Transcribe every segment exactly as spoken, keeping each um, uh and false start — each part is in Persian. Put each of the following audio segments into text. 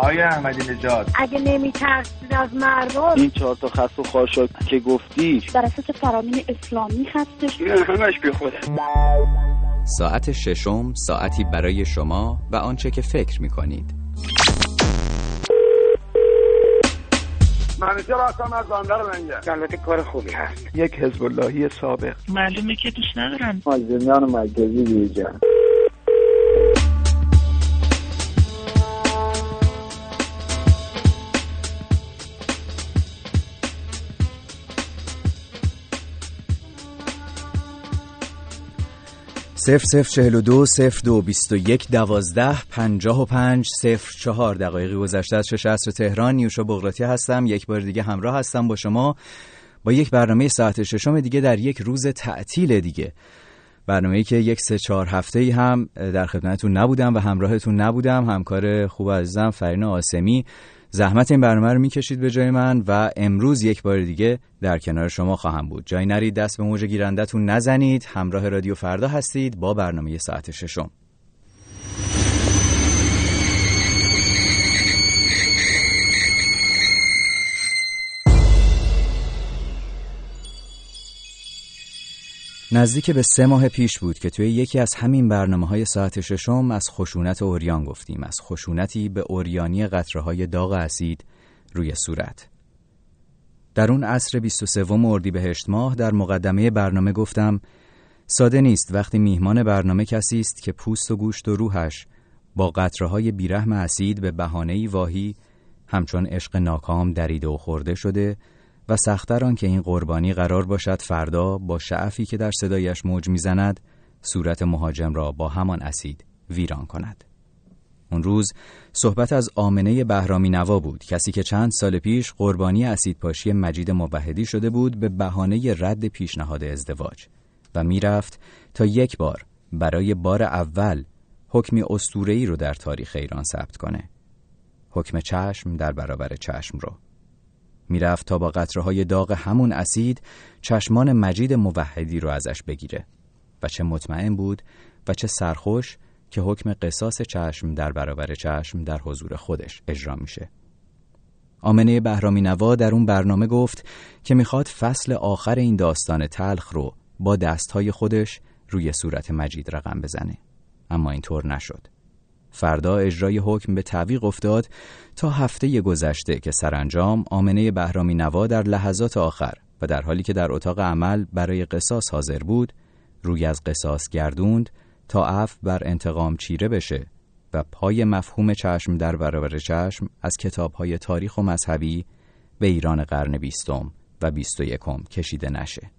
آقای احمدی نژاد اگه نمیترسید از مردم، این چهار تا خس و خاشاک که گفتی در اساس فرامین اسلامی هستش، نه همش بی خوده. ساعت ششم، ساعتی برای شما و آنچه که فکر می‌کنید. منیجر هستم از بندر منگه. البته کار خوبی هست. یک حزب اللهی سابق. معلومه که دوست ندارن. مازندران مرکزی بیجان. صفر صفر چهل و دو صفر دو بیست و یک دوازده پنجاه و پنج صفر چهار. دقایقی گذشته از شش عصر تهران. نیوشا بغراتی هستم. یک بار دیگه همراه هستم با شما با یک برنامه ساعت ششم دیگه در یک روز تعطیل دیگه. برنامه‌ای که یک سه چهار هفته‌ای هم در خدمتتون نبودم و همراهتون نبودم. همکار خوب عزیزم فرین آسمی زحمت این برنامه رو میکشید به جای من و امروز یک بار دیگه در کنار شما خواهم بود. جای نرید، دست به موج گیرندتون نزنید. همراه رادیو فردا هستید با برنامه ساعت ششم. نزدیک به سه ماه پیش بود که توی یکی از همین برنامه‌های ساعت ششم از خشونت عریان گفتیم، از خشونتی به عریانی قطره‌های داغ اسید روی صورت. در اون عصر بیست و سوم اردیبهشت ماه در مقدمه برنامه گفتم ساده نیست وقتی میهمان برنامه کسی است که پوست و گوشت و روحش با قطره‌های بیرحم اسید به بهانه‌ای واهی همچون عشق ناکام دریده و خورده شده و سخت‌تر آن که این قربانی قرار باشد فردا با شعفی که در صدایش موج میزند صورت مهاجم را با همان اسید ویران کند. اون روز صحبت از آمنه بهرامی نوا بود، کسی که چند سال پیش قربانی اسیدپاشی مجید موحدی شده بود به بهانه رد پیشنهاد ازدواج و میرفت تا یک بار برای بار اول حکمی اسطوره‌ای رو در تاریخ ایران ثبت کنه. حکم چشم در برابر چشم رو. میرفت تا با قطره‌های داغ همون اسید چشمان مجید موحدی رو ازش بگیره و چه مطمئن بود و چه سرخوش که حکم قصاص چشم در برابر چشم در حضور خودش اجرا میشه. آمنه بهرامی نوا در اون برنامه گفت که میخواد فصل آخر این داستان تلخ رو با دستهای خودش روی صورت مجید رقم بزنه، اما اینطور نشد. فردا اجرای حکم به تعویق افتاد تا هفته گذشته که سرانجام آمنه بهرامی نوا در لحظات آخر و در حالی که در اتاق عمل برای قصاص حاضر بود روی از قصاص گردوند تا عفو بر انتقام چیره بشه و پای مفهوم چشم در برابر چشم از کتاب‌های تاریخ و مذهبی به ایران قرن بیستم و بیست و یکم کشیده نشه.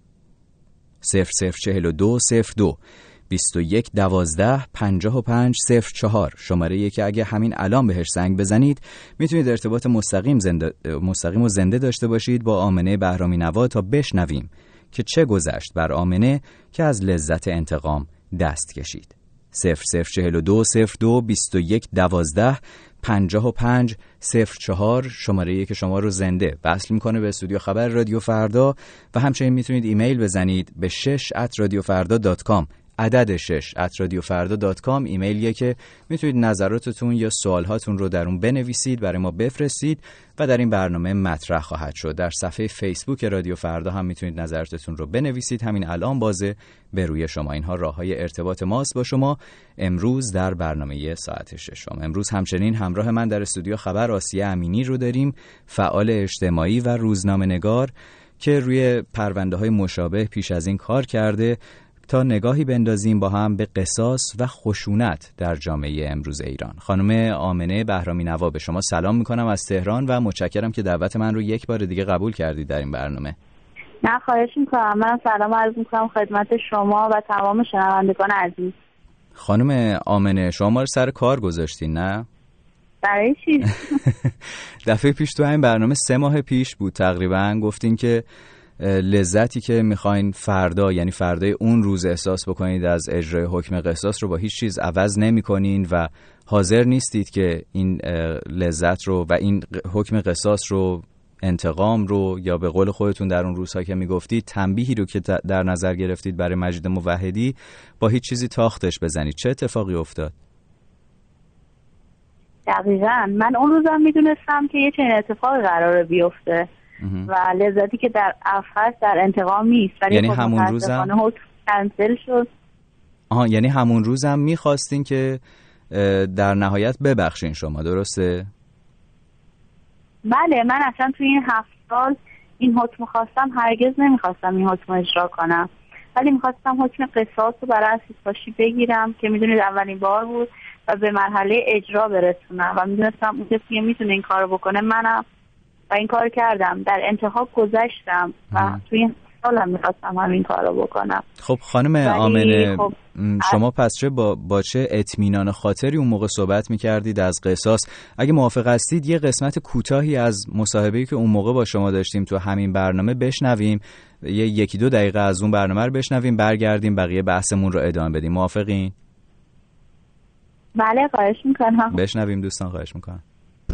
صفر صفر چهل و دو صفر دو بیست و یک دوازده پنجاه و پنج صفر چهار شماره که اگه همین الان بهش زنگ بزنید میتونید ارتباط مستقیم زنده مستقیم و زنده داشته باشید با آمنه بهرامی نوا تا بشنویم که چه گذشت بر آمنه که از لذت انتقام دست کشید. صفر صفر چهل و دو صفر دو بیست و یک دوازده پنجاه و پنج صفر چهار شماره که شما رو زنده وصل میکنه به استودیو خبر رادیو فردا و همچنین میتونید ایمیل بزنید به شش ات رادیو فردا دات کام. عدد شش ات رادیو فردا دات کام ایمیلیه که میتونید نظراتتون یا سوالهاتون رو در اون بنویسید، برای ما بفرستید و در این برنامه مطرح خواهد شد. در صفحه فیسبوک رادیو فردا هم میتونید نظراتتون رو بنویسید، همین الان بازه به روی شما. اینها راههای ارتباط ماست با شما امروز در برنامه ساعت ششم. امروز همچنین همراه من در استودیو خبر آسیه امینی رو داریم، فعال اجتماعی و روزنامه‌نگار که روی پرونده‌های مشابه پیش از این کار کرده، تا نگاهی بندازیم با هم به قصاص و خشونت در جامعه امروز ایران. خانم آمنه بهرامی نوا، به شما سلام میکنم از تهران و متشکرم که دعوت من رو یک بار دیگه قبول کردید در این برنامه. نه خواهش میکنم. من سلام عرض میکنم خدمت شما و تمام شنوندگان عزیز. خانم آمنه شما ما رو سر کار گذاشتین نه؟ برای چی؟ دفعه پیش تو این برنامه سه ماه پیش بود تقریبا گفتین که لذتی که میخواین فردا، یعنی فردای اون روز احساس بکنید از اجرای حکم قصاص رو با هیچ چیز عوض نمی کنین و حاضر نیستید که این لذت رو و این حکم قصاص رو، انتقام رو، یا به قول خودتون در اون روزها که میگفتید تنبیهی رو که در نظر گرفتید برای مجید موحدی با هیچ چیزی تاختش بزنید. چه اتفاقی افتاد؟ دقیقاً من اون روزم میدونستم که یه چنین اتفاقی قراره بیفته و لذتی که در عفو در انتقام نیست، ولی یعنی همون روزم کنسل شد. آها، یعنی همون روزم میخواستین که در نهایت ببخشین شما، درسته؟ بله، من اصلا توی این هفت سال این حکم خواستم، هرگز نمیخواستم این حکم اجرا کنم، ولی میخواستم حکم قصاص رو برای اسید پاشی بگیرم که میدونید اولین بار بود و به مرحله اجرا برسونم و میدونستم اون کسی میتونه این کارو بکنه منم و این کار کردم. در انتها گذشتم و توی این سال هم میخواستم همین کارو بکنم. خب خانم آمنه، خب شما پس چه با, با چه اطمینان خاطری اون موقع صحبت میکردید از قصاص؟ اگه موافق هستید یه قسمت کوتاهی از مصاحبه‌ای که اون موقع با شما داشتیم تو همین برنامه بشنویم، یه یکی دو دقیقه از اون برنامه رو بشنویم، برگردیم بقیه بحثمون رو ادامه بدیم. موافقین؟ بله، خواهش میکنم. بشنویم دوستان، خواهش میکنم.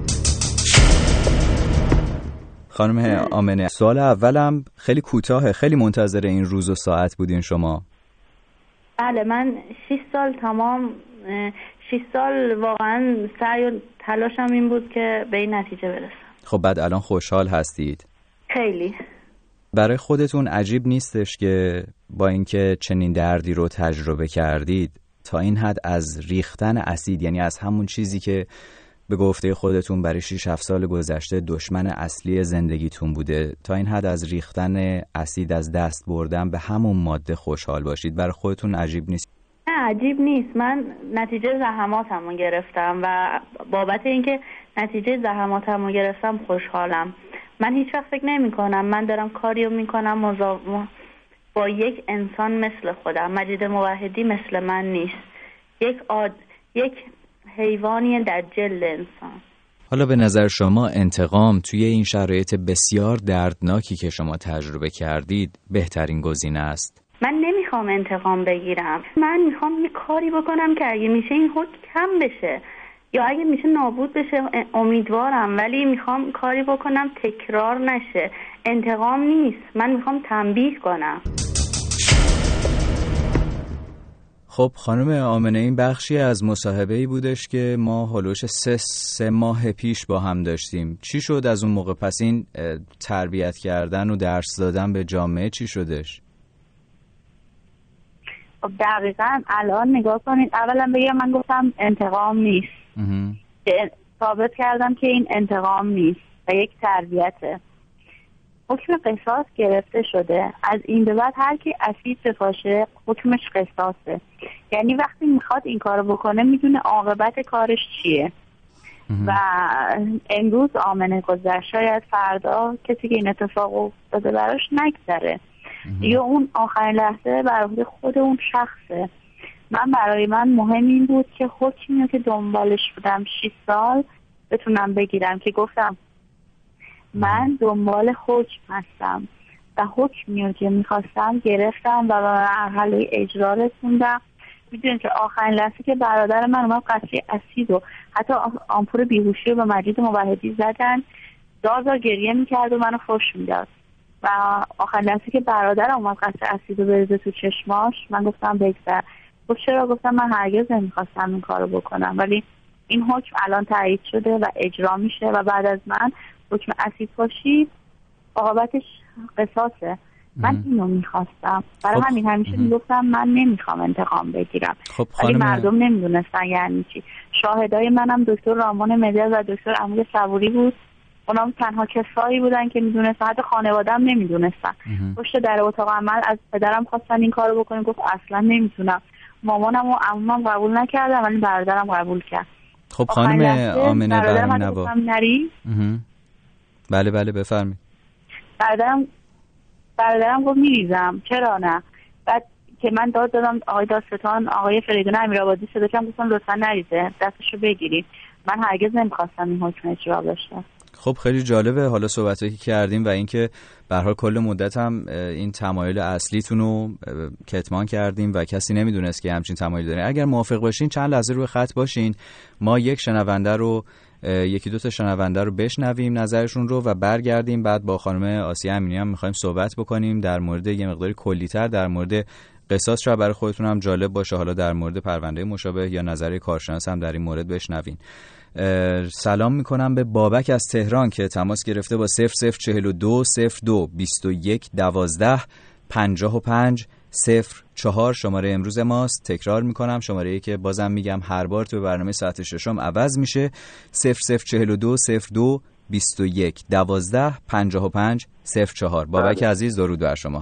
خانم آمنه، سوال اولم خیلی کوتاهه، خیلی منتظر این روز و ساعت بودین شما؟ بله، من شش سال تمام شش سال واقعا سعی و تلاشم این بود که به این نتیجه برسم. خب بعد الان خوشحال هستید؟ خیلی. برای خودتون عجیب نیستش که با اینکه چنین دردی رو تجربه کردید تا این حد از ریختن اسید، یعنی از همون چیزی که به گفته خودتون برای شش هفت سال گذشته دشمن اصلی زندگیتون بوده، تا این حد از ریختن اسید از دست بردن به همون ماده خوشحال باشید؟ برای خودتون عجیب نیست؟ نه عجیب نیست. من نتیجه زحماتمو گرفتم و بابت اینکه نتیجه زحماتمو گرفتم خوشحالم. من هیچ وقت فکر نمی کنم من دارم کاریو میکنم مزاحم با یک انسان مثل خودم. مجید موحدی مثل من نیست، یک آد... یک حیوانی در جلد انسان. حالا به نظر شما انتقام توی این شرایط بسیار دردناکی که شما تجربه کردید بهترین گزینه است؟ من نمیخوام انتقام بگیرم، من میخوام یه کاری بکنم که اگه میشه این حکم کم بشه یا اگه میشه نابود بشه، امیدوارم، ولی میخوام کاری بکنم تکرار نشه. انتقام نیست، من میخوام تنبیه کنم. خب خانم آمنه، این بخشی از مصاحبه‌ای بودش که ما هلوش سه, سه ماه پیش با هم داشتیم. چی شد از اون موقع؟ پس این تربیت کردن و درس دادن به جامعه چی شدش؟ خب دقیقاً الان نگاه کنید، اولا بگم من گفتم انتقام نیست، که ثابت کردم که این انتقام نیست و یک تربیته. حکم قصاص گرفته شده، از این به بعد هر کی اسید بپاشه حکمش قصاصه. یعنی وقتی میخواد این کارو بکنه میدونه عاقبت کارش چیه و امروز آمنه گذشت، شاید فردا کسی که این اتفاق افتاده براش نگذره یا اون آخرین لحظه برای خود اون شخصه. من برای من مهم این بود که حکمی که دنبالش بودم شش سال بتونم بگیرم، که گفتم من دنبال حکم هستم و حکمی که میخواستم گرفتم و به مرحله اجرا رسوندم. میدونید که آخرین لحظه که برادر من اومد قطره اسید و حتی آمپور بیهوشی رو به مجید موحدی زدن، دازا گریه میکرد و منو فحش میداد و آخرین لحظه که برادرم اومد قطره اسید رو بریزه تو چشماش من گفتم بگذر. گفت چرا؟ گفتم من هرگز نمیخواستم این کارو بکنم، ولی این حکم الان تایید شده و اجرا میشه و بعد از من حکم اسید پاشی عاقبتش قصاصه. من اینو میخواستم، برای همین همیشه میگفتم من نمیخوام انتقام بگیرم. خب ولی مردم نمیدونستن یعنی چی. شاهدای منم دکتر رامان مدر و دکتر امیر صبوری بود، اونام تنها کسایی بودن که میدونستن، حتی خانواده‌ام نمیدونستن. پشت در اتاق عمل از پدرم خواستن این کارو بکنیم، گفت اصلا نمیتونم. مامانم و عمومم قبول نکردن ولی برادرم قبول کرد. خب خانم آمنه برنوا، بله بله بفرمایید. برادرم برادرم گفت میریزم، چرا نه؟ بعد که من داد دادم آقای داستان، آقای فریدون امیرآبادی صدا کردم گفتم لطفا نریزه، دستشو بگیرید. من هرگز نمیخواستم این حکم اجرا بشه. خب خیلی جالبه حالا صحبتایی که کردیم و اینکه به هر حال کل مدت هم این تمایل اصلیتون رو کتمان کردیم و کسی نمیدونست که همچین تمایلی دارین. اگر موافق باشین چند لحظه روی خط باشین، ما یک شنونده رو یکی دو تا شنونده رو بشنویم نظرشون رو و برگردیم. بعد با خانم آسیه امینی هم می‌خوایم صحبت بکنیم در مورد یه مقداری کلی‌تر در مورد قصاص، شاید برای خودتون هم جالب باشه حالا در مورد پرونده مشابه یا نظر کارشناس هم در این مورد بشنوین. سلام میکنم به بابک از تهران که تماس گرفته با صفر صفر چهل و دو صفر دو بیست و یک دوازده پنجاه و پنج صفر چهار شماره امروز ماست. تکرار میکنم شماره‌ای که بازم میگم هر بار تو برنامه ساعت ششم عوض میشه، صفر صفر چهل و دو صفر دو بیست و یک دوازده پنجاه و پنج صفر چهار. بابک عزیز درود بر شما.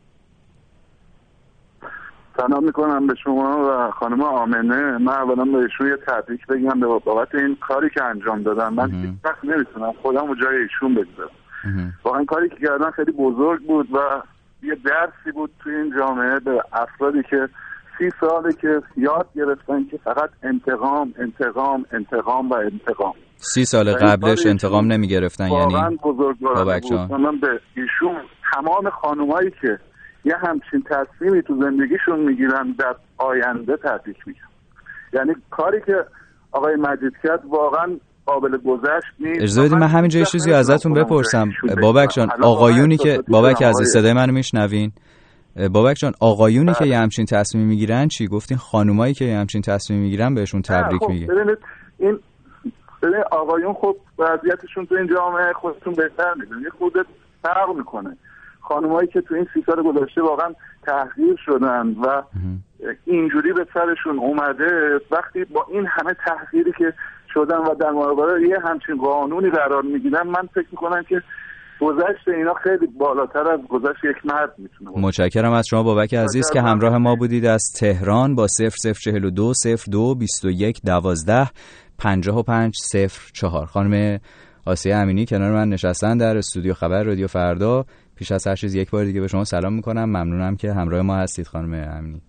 سلام میکنم به شما و خانم آمنه. من اولا به ایشون یه تبریک بگم به بابت این کاری که انجام دادن. من هیچ وقت نمیتونم خودم رو جای ایشون بگذارم. واقعا کاری که کردن خیلی بزرگ بود و یه درسی بود توی این جامعه به افرادی که سی ساله که یاد گرفتن که فقط انتقام انتقام انتقام و انتقام. سی سال قبلش انتقام نمی گرفتن. یعنی واقعا بزرگوارانه بود. من به ایشون تمام خانومایی که یه همچین تصمیمی تو زندگیشون میگیرن در آینده تبریک میگم. یعنی کاری که آقای مجید کرد واقعا قابل گذشت نیست. اجازه بدید من همینجا یه چیزی ازتون بپرسم بابک جان. آقایونی که بابک عزیز صدای منو میشنوین؟ بابک جان آقایونی که یه همچین تصمیم میگیرن چی گفتین؟ خانومایی که یه همچین تصمیم میگیرن بهشون تبریک خب میگه. ببینید این ببینید آقایون خب وضعیتشون تو این جامعه خودتون بهتر میدونید خودت فرق میکنه. خانمایی که تو این سی سال گذشته واقعا تحقیر شدن و اینجوری به سرشون اومده، وقتی با این همه تحقیری که شدن و در مقابل یه همچین قانونی قرار میگیرن، من فکر میکنم که گذشت اینا خیلی بالاتر از گذشت یک مرد میتونه باشه. متشکرم از شما بابک عزیز که همراه ما بودید از تهران با صفر صفر چهل و دو صفر دو بیست و یک دوازده پنجاه و پنج صفر چهار. خانم آسیه امینی کنار من نشستن در استودیو خبر رادیو فردا. پیش از هر چیز یک بار دیگه به شما سلام میکنم. ممنونم که همراه ما هستید خانم امینی.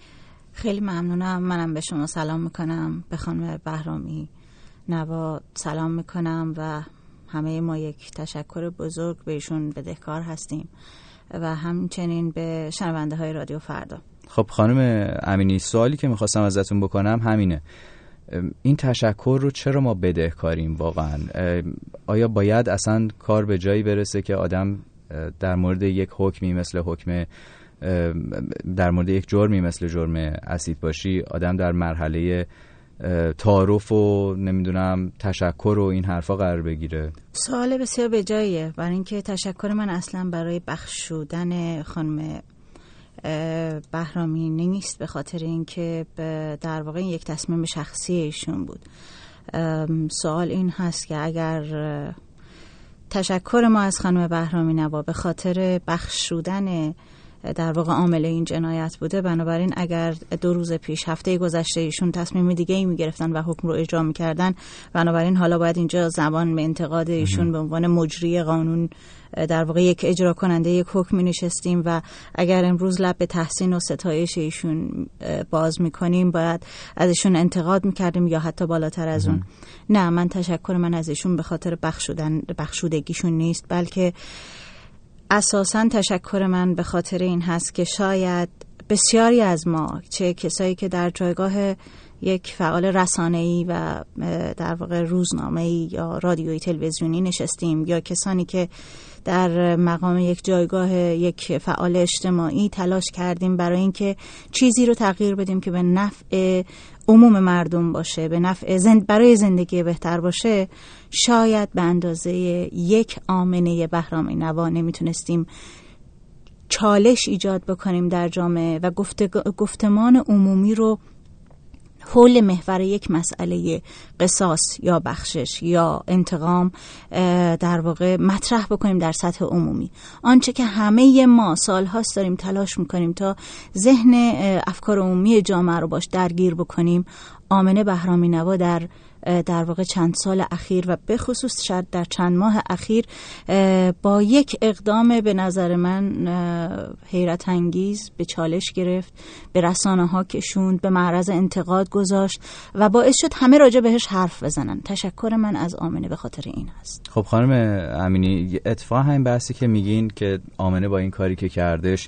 خیلی ممنونم. منم به شما سلام میکنم، به خانم بهرامی نوا سلام میکنم و همه ما یک تشکر بزرگ به ایشون بدهکار هستیم و همچنین به شنونده های رادیو فردا. خب خانم امینی سوالی که میخواستم ازتون بکنم همینه، این تشکر رو چرا ما بدهکاریم واقعا؟ آیا باید اصلا کار به جایی برسه که آدم در مورد یک حکمی مثل حکم در مورد یک جرمی مثل جرم اسیدپاشی آدم در مرحله تعارف و نمیدونم تشکر و این حرفا قرار بگیره؟ سوال بسیار به جاییه، برای اینکه تشکر من اصلا برای بخشودن خانم بهرامی نیست، به خاطر اینکه در واقع یک تصمیم شخصی ایشون بود. سوال این هست که اگر تشکر ما از خانم بهرامی نوا به خاطر بخشودن در واقع عامل این جنایت بوده، بنابراین اگر دو روز پیش هفته گذشته ایشون تصمیم دیگه ای میگرفتن و حکم رو اجرا میکردن، بنابراین حالا باید اینجا زبان به انتقاد ایشون به عنوان مجری قانون در واقع یک اجرا کننده یک حکم نشستیم و اگر امروز لب به تحسین و ستایش ایشون باز میکنیم باید ازشون انتقاد میکردیم یا حتی بالاتر از اون. نه، من تشکر من از ایشون به خاطر بخشودن بخشودگیشون نیست، بلکه اساساً تشکر من به خاطر این هست که شاید بسیاری از ما، چه کسایی که در جایگاه یک فعال رسانه‌ای و در واقع روزنامه‌ای یا رادیویی تلویزیونی نشستیم، یا کسانی که در مقام یک جایگاه یک فعال اجتماعی تلاش کردیم برای اینکه چیزی رو تغییر بدیم که به نفع عموم مردم باشه، به نفع زند... برای زندگی بهتر باشه، شاید به اندازه یک آمنه بهرامی نوا نمیتونستیم چالش ایجاد بکنیم در جامعه و گفت... گفتمان عمومی رو حول محور یک مسئله قصاص یا بخشش یا انتقام در واقع مطرح بکنیم در سطح عمومی. آنچه که همه ما سالهاست داریم تلاش میکنیم تا ذهن افکار عمومی جامعه رو باش درگیر بکنیم، آمنه بهرامی نوا در در واقع چند سال اخیر و به خصوص شاید در چند ماه اخیر با یک اقدام به نظر من حیرت انگیز به چالش گرفت، به رسانه ها کشوند، به معرض انتقاد گذاشت و باعث شد همه راجع بهش حرف بزنن. تشکر من از آمنه به خاطر این هست. خب خانم امینی، اتفاقا همین بحثی که میگین که آمنه با این کاری که کردش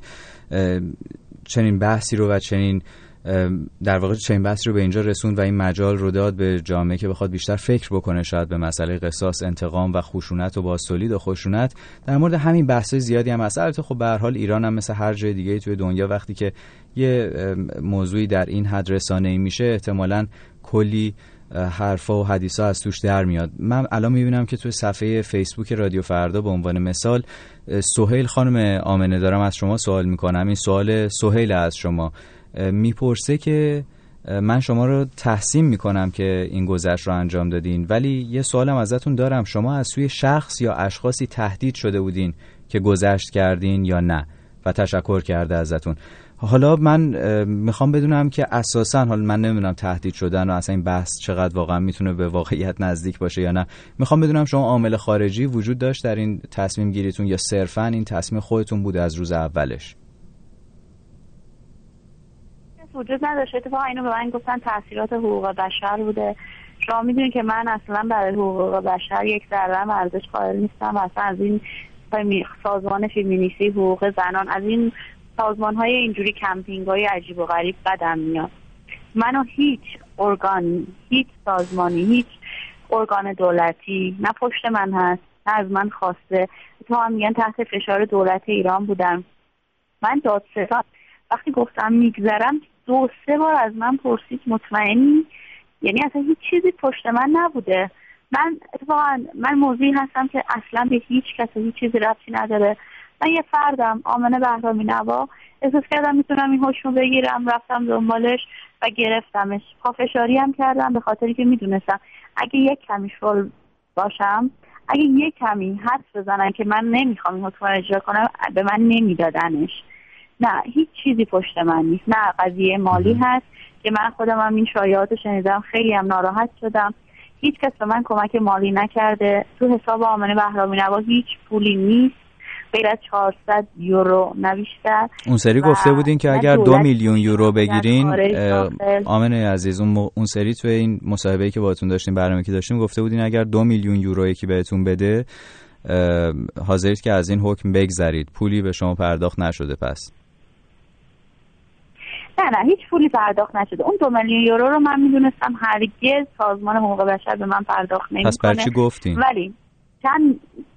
چنین بحثی رو و چنین در واقع چنین بحثی رو به اینجا رسوند و این مجال رو داد به جامعه که بخواد بیشتر فکر بکنه شاید به مسئله قصاص، انتقام و خشونت و بازتولید و خشونت. در مورد همین بحث‌های زیادی هم هست. البته خب به هر حال ایران هم مثل هر جای دیگه توی دنیا وقتی که یه موضوعی در این حد رسانه‌ای میشه احتمالاً کلی حرفا و حدیثا از توش در میاد. من الان میبینم که توی صفحه فیسبوک رادیو فردا به عنوان مثال سهیل خانم آمنه دارم از شما سوال میکنم. این سوال سهیل از شما میپرسه که من شما رو تحسین میکنم که این گذشت رو انجام دادین، ولی یه سوالم ازتون دارم، شما از سوی شخص یا اشخاصی تهدید شده بودین که گذشت کردین یا نه و تشکر کرده ازتون؟ حالا من میخوام بدونم که اساساً، حالا من نمیدونم تهدید شدن و اصلا این بحث چقدر واقعا میتونه به واقعیت نزدیک باشه یا نه، میخوام بدونم شما عامل خارجی وجود داشت در این تصمیم گیریتون یا صرفاً این تصمیم خودتون بوده از روز اولش؟ وجود نداشت. اتفاقا اینو به من گفتن تاثیرات حقوق بشر بوده. شما میدونید که من اصلا برای حقوق بشر یک ذره ارزش قائل نیستم و اصلا از این سازمان فمینیستی حقوق زنان، از این سازمان های اینجوری کمپینگ های عجیب و غریب بدم میاد. منو هیچ ارگانی، هیچ سازمانی، هیچ ارگان دولتی نه پشت من هست نه از من خواسته. اتفاقا میگن تحت فشار دولت ایران بودم. من دادستان وقتی گفتم میگذرم دو سه بار از من پرسید مطمئنی؟ یعنی اصلا هیچ چیزی پشت من نبوده. من اتفاقا من موضوعی هستم که اصلا به هیچ کس هیچ چیزی ربطی نداره. من یه فردم، آمنه بهرامی نوا، احساس کردم میتونم این حکم رو بگیرم، رفتم دنبالش و گرفتمش. پافشاری هم کردم به خاطری که میدونستم اگه یک کمی شل باشم، اگه یک کمی حدس بزنن که من نمیخوام این حکم رو اجرا کنم، به من نمیدادنش. نه، هیچ چیزی پشت من نیست. نه قضیه مالی هست که من خودم هم این شایعات رو شنیدم، خیلی هم ناراحت شدم. هیچ کس به من کمک مالی نکرده. تو حساب آمنه بهرامی نوا هیچ پولی نیست غیر از چهارصد یورو نه بیشتر. اون سری گفته بودین که اگر دو میلیون یورو بگیرین، آمنه عزیز، اون, اون سری توی این مصاحبه‌ای که باهاتون داشتیم، برنامه‌ای که داشتیم، گفته بودین اگر دو میلیون یورو یکی بهتون بده حاضرید که از این حکم بگذرید. پولی به شما پرداخت نشده پس؟ نه نه هیچ پولی پرداخت نشده. اون دو میلیون یورو رو من میدونستم هرگز سازمان حقوق بشر به من پرداخت نمیکنه. پس برای چی گفتین؟ ولی چند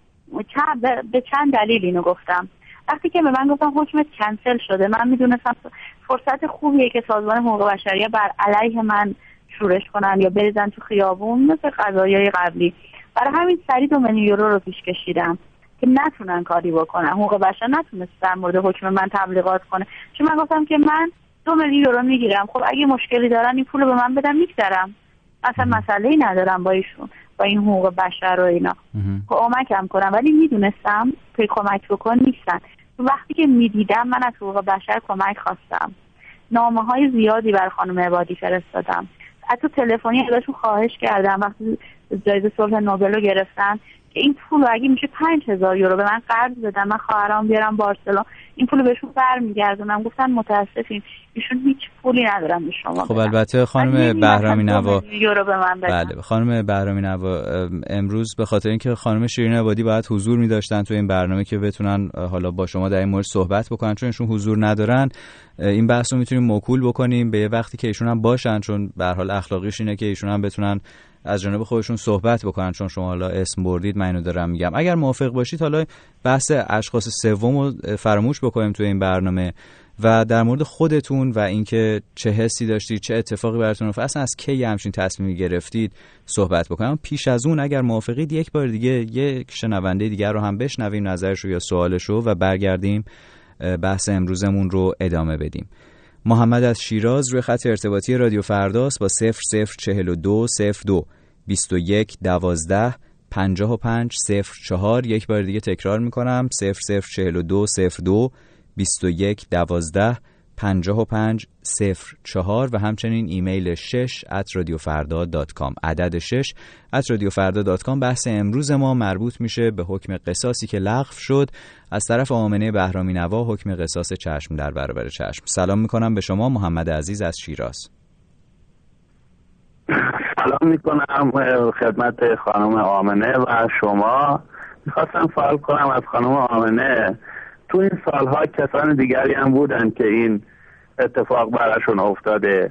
چند به چند دلیل اینو گفتم. وقتی که به من گفتم حکمت کنسل شده، من میدونستم فرصت خوبیه که سازمان حقوق بشری بر علیه من شورش کنن یا بریزن تو خیابون مثل قضایای قبلی. برای همین سری دو میلیون یورو رو پیش کشیدم که نتونن کاری بکنن. حقوق بشر نتونست در مورد حکم من تبلیغات کنه، چون من گفتم که من دو میلیون یورو میگیرم، خب اگه مشکلی دارن این پول رو به من بدن میگذرم، اصلا مسئله‌ای ندارم با ایشون، با این حقوق بشر و اینا کمکم کنم. ولی میدونستم که کمک بکن نیستن. وقتی که میدیدم من از حقوق بشر کمک خواستم، نامه های زیادی بر خانم عبادی فرستادم، حتی تلفنی ازشون خواهش کردم وقتی جایزه صلح نوبل رو گرفتن که این پول رو اگه میشه پنج هزار یورو به من قرض بدن، من خواهرام بیارم بارسلون این پول رو بهشون برمیگردونم. گفتن متاسفیم ایشون هیچ پولی ندارن به شما. خب البته خانم بهرامی نوا، یورو به من بدن. بله خانم بهرامی نوا، امروز به خاطر اینکه خانم شیرین عبادی باید حضور می‌داشتن تو این برنامه که بتونن حالا با شما در این مورد صحبت بکنن، چون ایشون حضور ندارن، این بحث رو میتونیم موکول بکنیم به یه وقتی که ایشون هم باشن، چون به هر حال اخلاقیش اینه که ایشون هم بتونن از جانب خودشون صحبت بکنن، چون شما حالا اسم بردید من اینو دارم میگم. اگر موافق باشید حالا بحث اشخاص سوم رو فراموش بکنیم تو این برنامه و در مورد خودتون و اینکه چه حسی داشتید، چه اتفاقی براتون افتاد، اصلا از کی همچین تصمیمی گرفتید صحبت بکنم. پیش از اون اگر موافقید یک بار دیگه یک شنونده دیگر رو هم بشنویم نظرش رو یا سوالش رو و برگردیم بحث امروزمون رو ادامه بدیم. محمد از شیراز روی خط ارتباطی رادیو فرداست با صفر صفر چهل و دو صفر دو بیست و یک دوازده پنجاه و پنج صفر چهار. یک بار دیگه تکرار میکنم صفر صفر چهل و دو صفر دو بیست و یک دوازده پنجاه و پنج صفر چهار و همچنین ایمیل شش ات رادیو فردا دات کام، عدد شش ات رادیو فردا دات کام. بحث امروز ما مربوط میشه به حکم قصاصی که لغو شد از طرف آمنه بهرامی نوا، حکم قصاص چشم در برابر چشم. سلام میکنم به شما محمد عزیز از شیراز. سلام میکنم خدمت خانم آمنه و شما. میخواستم سوال کنم از خانم آمنه، تو این سالها کسان دیگری هم بودن که این اتفاق براشون افتاده،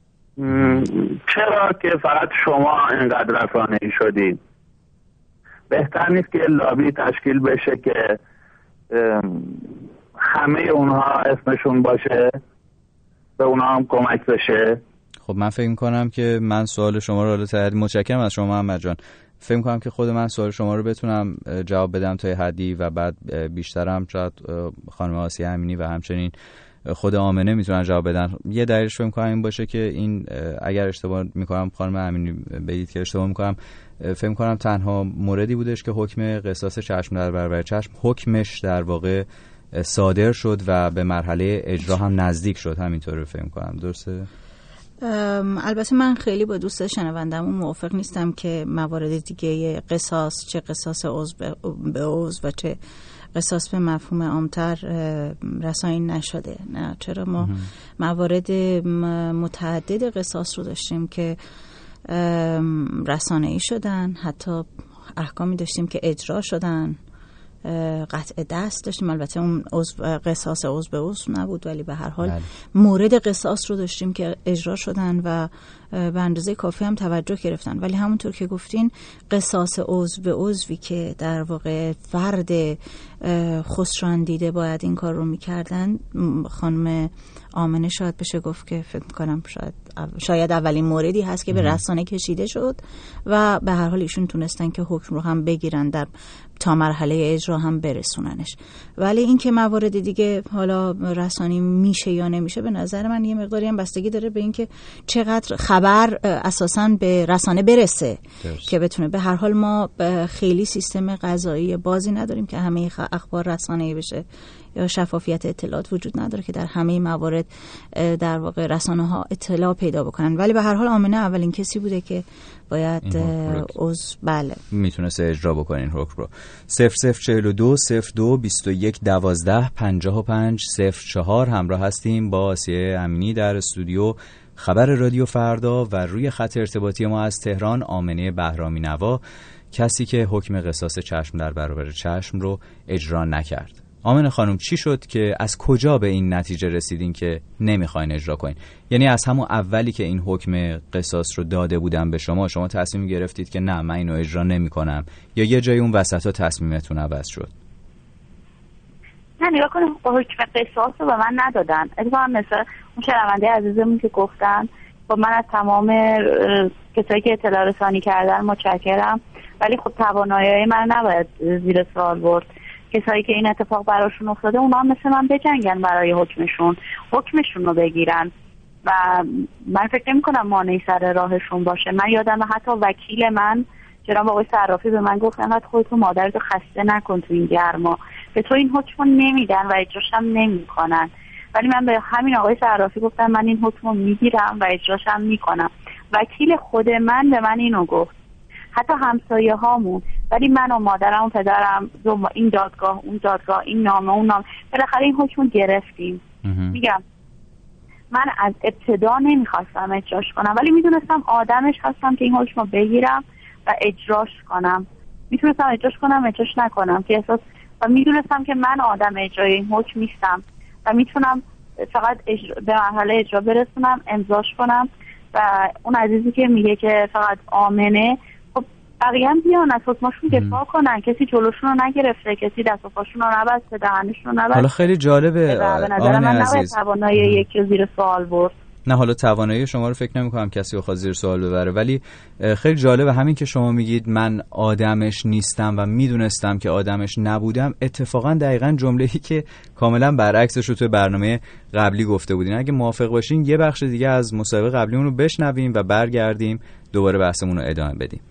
چرا که فقط شما اینقدر رسانه‌ای شدید؟ بهتر نیست که لابی تشکیل بشه که همه اونها اسمشون باشه، به اونها هم کمک بشه؟ خب من فکر می‌کنم که من سوال شما رو حالا متشکرم از شما محمد جان. فکر می‌کنم که خود من سوال شما رو بتونم جواب بدم تا حدی و بعد بیشترم شاید خانم آسیه امینی و همچنین خود آمنه میتونن جواب بدن. یه دلیلش فکر می‌کنم این باشه که این اگر اشتباه می‌کنم خانم امینی بگید که اشتباه می‌کنم، فکر می‌کنم تنها موردی بودش که حکم قصاص چشم در برابر چشم حکمش در واقع صادر شد و به مرحله اجرا هم نزدیک شد. همینطوره فکر می‌کنم، درسته؟ البته من خیلی با دوست شنوندمون موافق نیستم که موارد دیگه قصاص، چه قصاص عضو به عضو و چه قصاص به مفهوم عام‌تر رسانی نشده. نه، چرا ما مهم. موارد متعدد قصاص رو داشتیم که رسانه‌ای شدن، حتی احکامی داشتیم که اجرا شدن، قطع دست داشتیم. البته اون قصاص عضو به عضو نبود، ولی به هر حال مورد قصاص رو داشتیم که اجرا شدن و به اندازه کافی هم توجه گرفتن. ولی همونطور که گفتین قصاص عضو به عضوی که در واقع فرد خسران دیده باید این کار رو میکردن، خانم آمنه شاید بشه گفت که فکر میکنم شاید شاید اولین موردی هست که به رسانه کشیده شد و به هر حال ایشون تونستن که حکم رو هم بگیرن، در تا مرحله اجرا هم برسوننش. ولی این که موارد دیگه حالا رسانی میشه یا نمیشه، به نظر من یه مقداری هم بستگی داره به این که چقدر خبر اساساً به رسانه برسه درست. که بتونه. به هر حال ما خیلی سیستم قضایی بازی نداریم که همه اخبار رسانه‌ای بشه، یا شفافیت اطلاعات وجود نداره که در همه موارد در واقع رسانه ها اطلاع پیدا بکنن. ولی به هر حال آمنه اولین کسی بوده که باید عضو بله میتونسته اجرا بکنه این حکم رو. صفر صفر چهل و دو صفر دو بیست و یک دوازده پنجاه و پنج صفر چهار همراه هستیم با آسیه امینی در استودیو خبر رادیو فردا و روی خط ارتباطی ما از تهران آمنه بهرامی نوا، کسی که حکم قصاص چشم در برابر چشم رو اجرا نکرد. آمنه خانم، چی شد که از کجا به این نتیجه رسیدین که نمیخواین اجرا کنین؟ یعنی از همون اولی که این حکم قصاص رو داده بودن به شما، شما تصمیم گرفتید که نه من اینو اجرا نمیکنم، یا یه جای اون وسطا تصمیمتون عوض شد؟ نه، نگاه کنم با حکم قصاص رو به من ندادن. اتفاقا مثل اون شنونده عزیزمون که گفتن، با من از تمام کسایی که اطلاع رسانی کردن متشکرم، ولی خب توانایی من نباید زیر سوال برد. کسایی که این اتفاق براشون افتاده اونا هم مثل من بجنگن برای حکمشون حکمشون رو بگیرن و من فکر نمی کنم مانعی سر راهشون باشه. من یادم حتی وکیل من جناب آقای صرافی به من گفت انقدر خودتو مادرتو خسته نکن تو این گرما، به تو این حکم رو نمیدن و اجراش هم نمی کنن. ولی من به همین آقای صرافی گفتم من این حکم رو میگیرم و اجراش هم میکنم. وکیل خود من به من اینو گفت، حتی همسایه هامون. ولی من و مادرم و پدرم این دادگاه اون دادگاه، این نامه اون نامه، بالاخره این حکم رو گرفتیم. میگم من از ابتدا نمیخواستم اجراش کنم، ولی میدونستم آدمش هستم که این حکم رو بگیرم و اجراش کنم. میتونستم اجراش کنم اجراش نکنم که احساس، و میدونستم که من آدم اجرای این حکم نیستم و میتونم فقط اجرا به مرحله اجرا برسونم، امضاش کنم. و اون عزیزی که میگه که فقط آمنه، خب بقیه هم بیان از حکمشون دفاع کنن. کسی جلوشون رو نگرفته، کسی دست و پاشون رو نبسته، دهنشون رو نبسته. حالا خیلی جالبه آمنه من عزیز، توانایی یکی رو زیر سوال برد. نه، حالا توانایی شما رو فکر نمی کنم کسی بخواد زیر سوال ببره، ولی خیلی جالبه همین که شما میگید من آدمش نیستم و میدونستم که آدمش نبودم، اتفاقا دقیقاً جمله‌ای که کاملا برعکسش رو توی برنامه قبلی گفته بودین. اگه موافق باشین یه بخش دیگه از مصاحبه قبلیمون رو بشنویم و برگردیم دوباره بحثمون رو ادامه بدیم.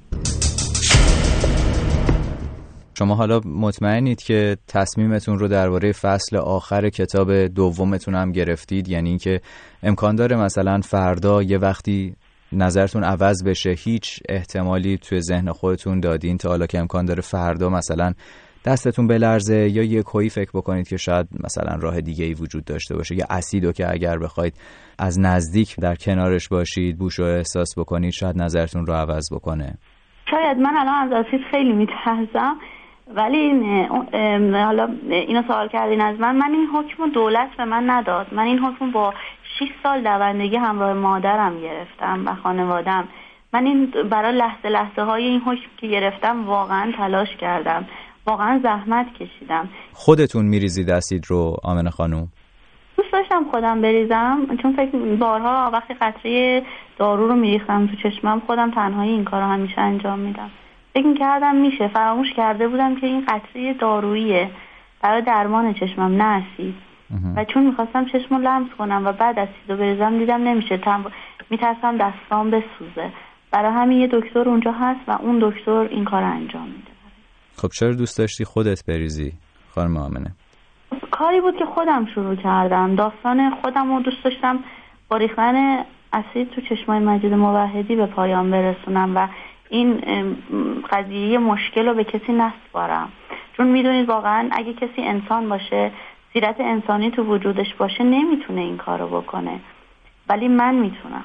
شما حالا مطمئنید که تصمیمتون رو درباره فصل آخر کتاب دومتون هم گرفتید؟ یعنی اینکه امکان داره مثلا فردا یه وقتی نظرتون عوض بشه، هیچ احتمالی توی ذهن خودتون دادین تا حالا که امکان داره فردا مثلا دستتون بلرزه یا یکهایی فکر بکنید که شاید مثلا راه دیگه‌ای وجود داشته باشه، یا اسیدو که اگر بخواید از نزدیک در کنارش باشید، بوشو احساس بکنید، شاید نظرتون رو عوض بکنه؟ شاید. من الان از اسید خیلی میترسم، ولی حالا اینو سوال کردین از من. من این حکم دولت به من نداد. من این حکم با شش سال دوندگی همراه مادرم گرفتم و خانوادم. من این برای لحظه لحظه های این حکم که گرفتم واقعا تلاش کردم، واقعا زحمت کشیدم. خودتون میریزید اسید رو آمنه خانم؟ دوست داشتم خودم بریزم، چون فکر بارها وقتی قطره دارو رو میریختم تو چشمم خودم تنهایی این کار رو همیشه انجام میدم. فکر میکردم میشه، فراموش کرده بودم که این قطره داروییه برای درمان چشمم، نه اسید. و چون میخواستم چشم رو لمس کنم و بعد اسید رو بریزم دیدم نمیشه، تم... میترسم دستام بسوزه. برای همین یه دکتر اونجا هست و اون دکتر این کار رو انجام میده. خب چرا دوست داشتی خودت بریزی خانم آمنه؟ کاری بود که خودم شروع کردم، داستان خودم رو دوست داشتم با ریختن اسید تو چشمای مجید موحدی به پایان برسونم و این قضیه مشکل رو به کسی نسپارم. چون میدونید واقعا اگه کسی انسان باشه، سیرت انسانی تو وجودش باشه، نمیتونه این کار رو بکنه، ولی من میتونم.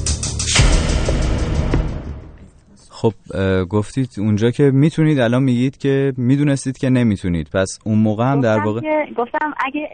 خب گفتید اونجا که میتونید، الان میگید که میدونستید که نمیتونید، پس اون موقع هم در واقع گفتم اگه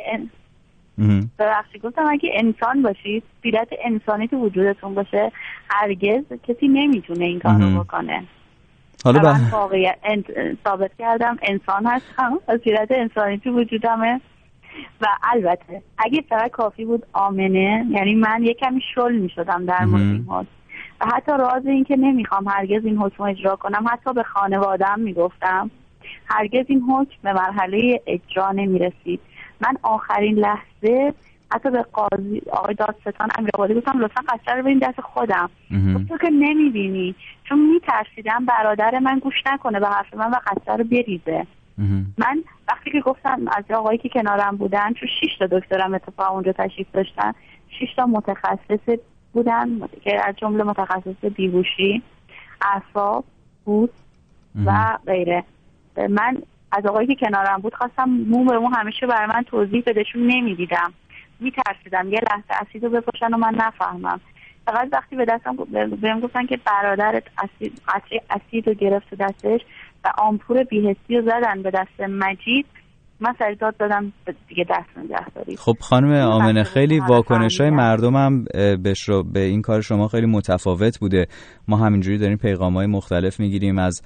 ببخشید گفتم اگه انسان باشید، سیرت انسانی تو وجودتون باشه، هرگز کسی نمیتونه این کار رو بکنه. حالا من واقعا ثابت کردم انسان هستم و سیرت انسانی تو وجودمه. و البته اگه فقط کافی بود آمنه، یعنی من یه کمی شل میشدم در مورد این حکم و حتی راز این که نمیخوام هرگز این حکم اجرا کنم، حتی به خانواده‌ام میگفتم هرگز این حکم به مرحله اجرا نمیرسید. من آخرین لحظه حتی به قاضی آقای دادستان امیرآبادی گفتم لطفا قطره رو بدین دست خودم. گفت که نمیبینی، چون میترسیدم برادر من گوش نکنه به حرف من و قطره رو بریزه. من وقتی که گفتم از آقایی که کنارم بودن، چون شش تا دکترم اتفاقا اونجا تشریف داشتن، شش تا متخصص بودن که از جمله متخصص بیهوشی، اعصاب، پوست و غیره. من از آقایی که کنارم بود خواستم مو به مو همیشه برای من توضیح بدهشون، نمیدیدم، میترسیدم یه لحظه اسید رو بپاشن و من نفهمم. فقط وقتی به دستم بهم گفتن که برادرت اسید قطره اسید رو گرفت دستش و آمپور بی‌حسی رو زدن به دست مجید، من سری داد دادم دیگه دست نگه دارید. خب خانم آمنه، خیلی واکنش‌های مردم هم به این کار شما خیلی متفاوت بوده. ما همینجوری داریم پیغام‌های مختلف میگیریم. از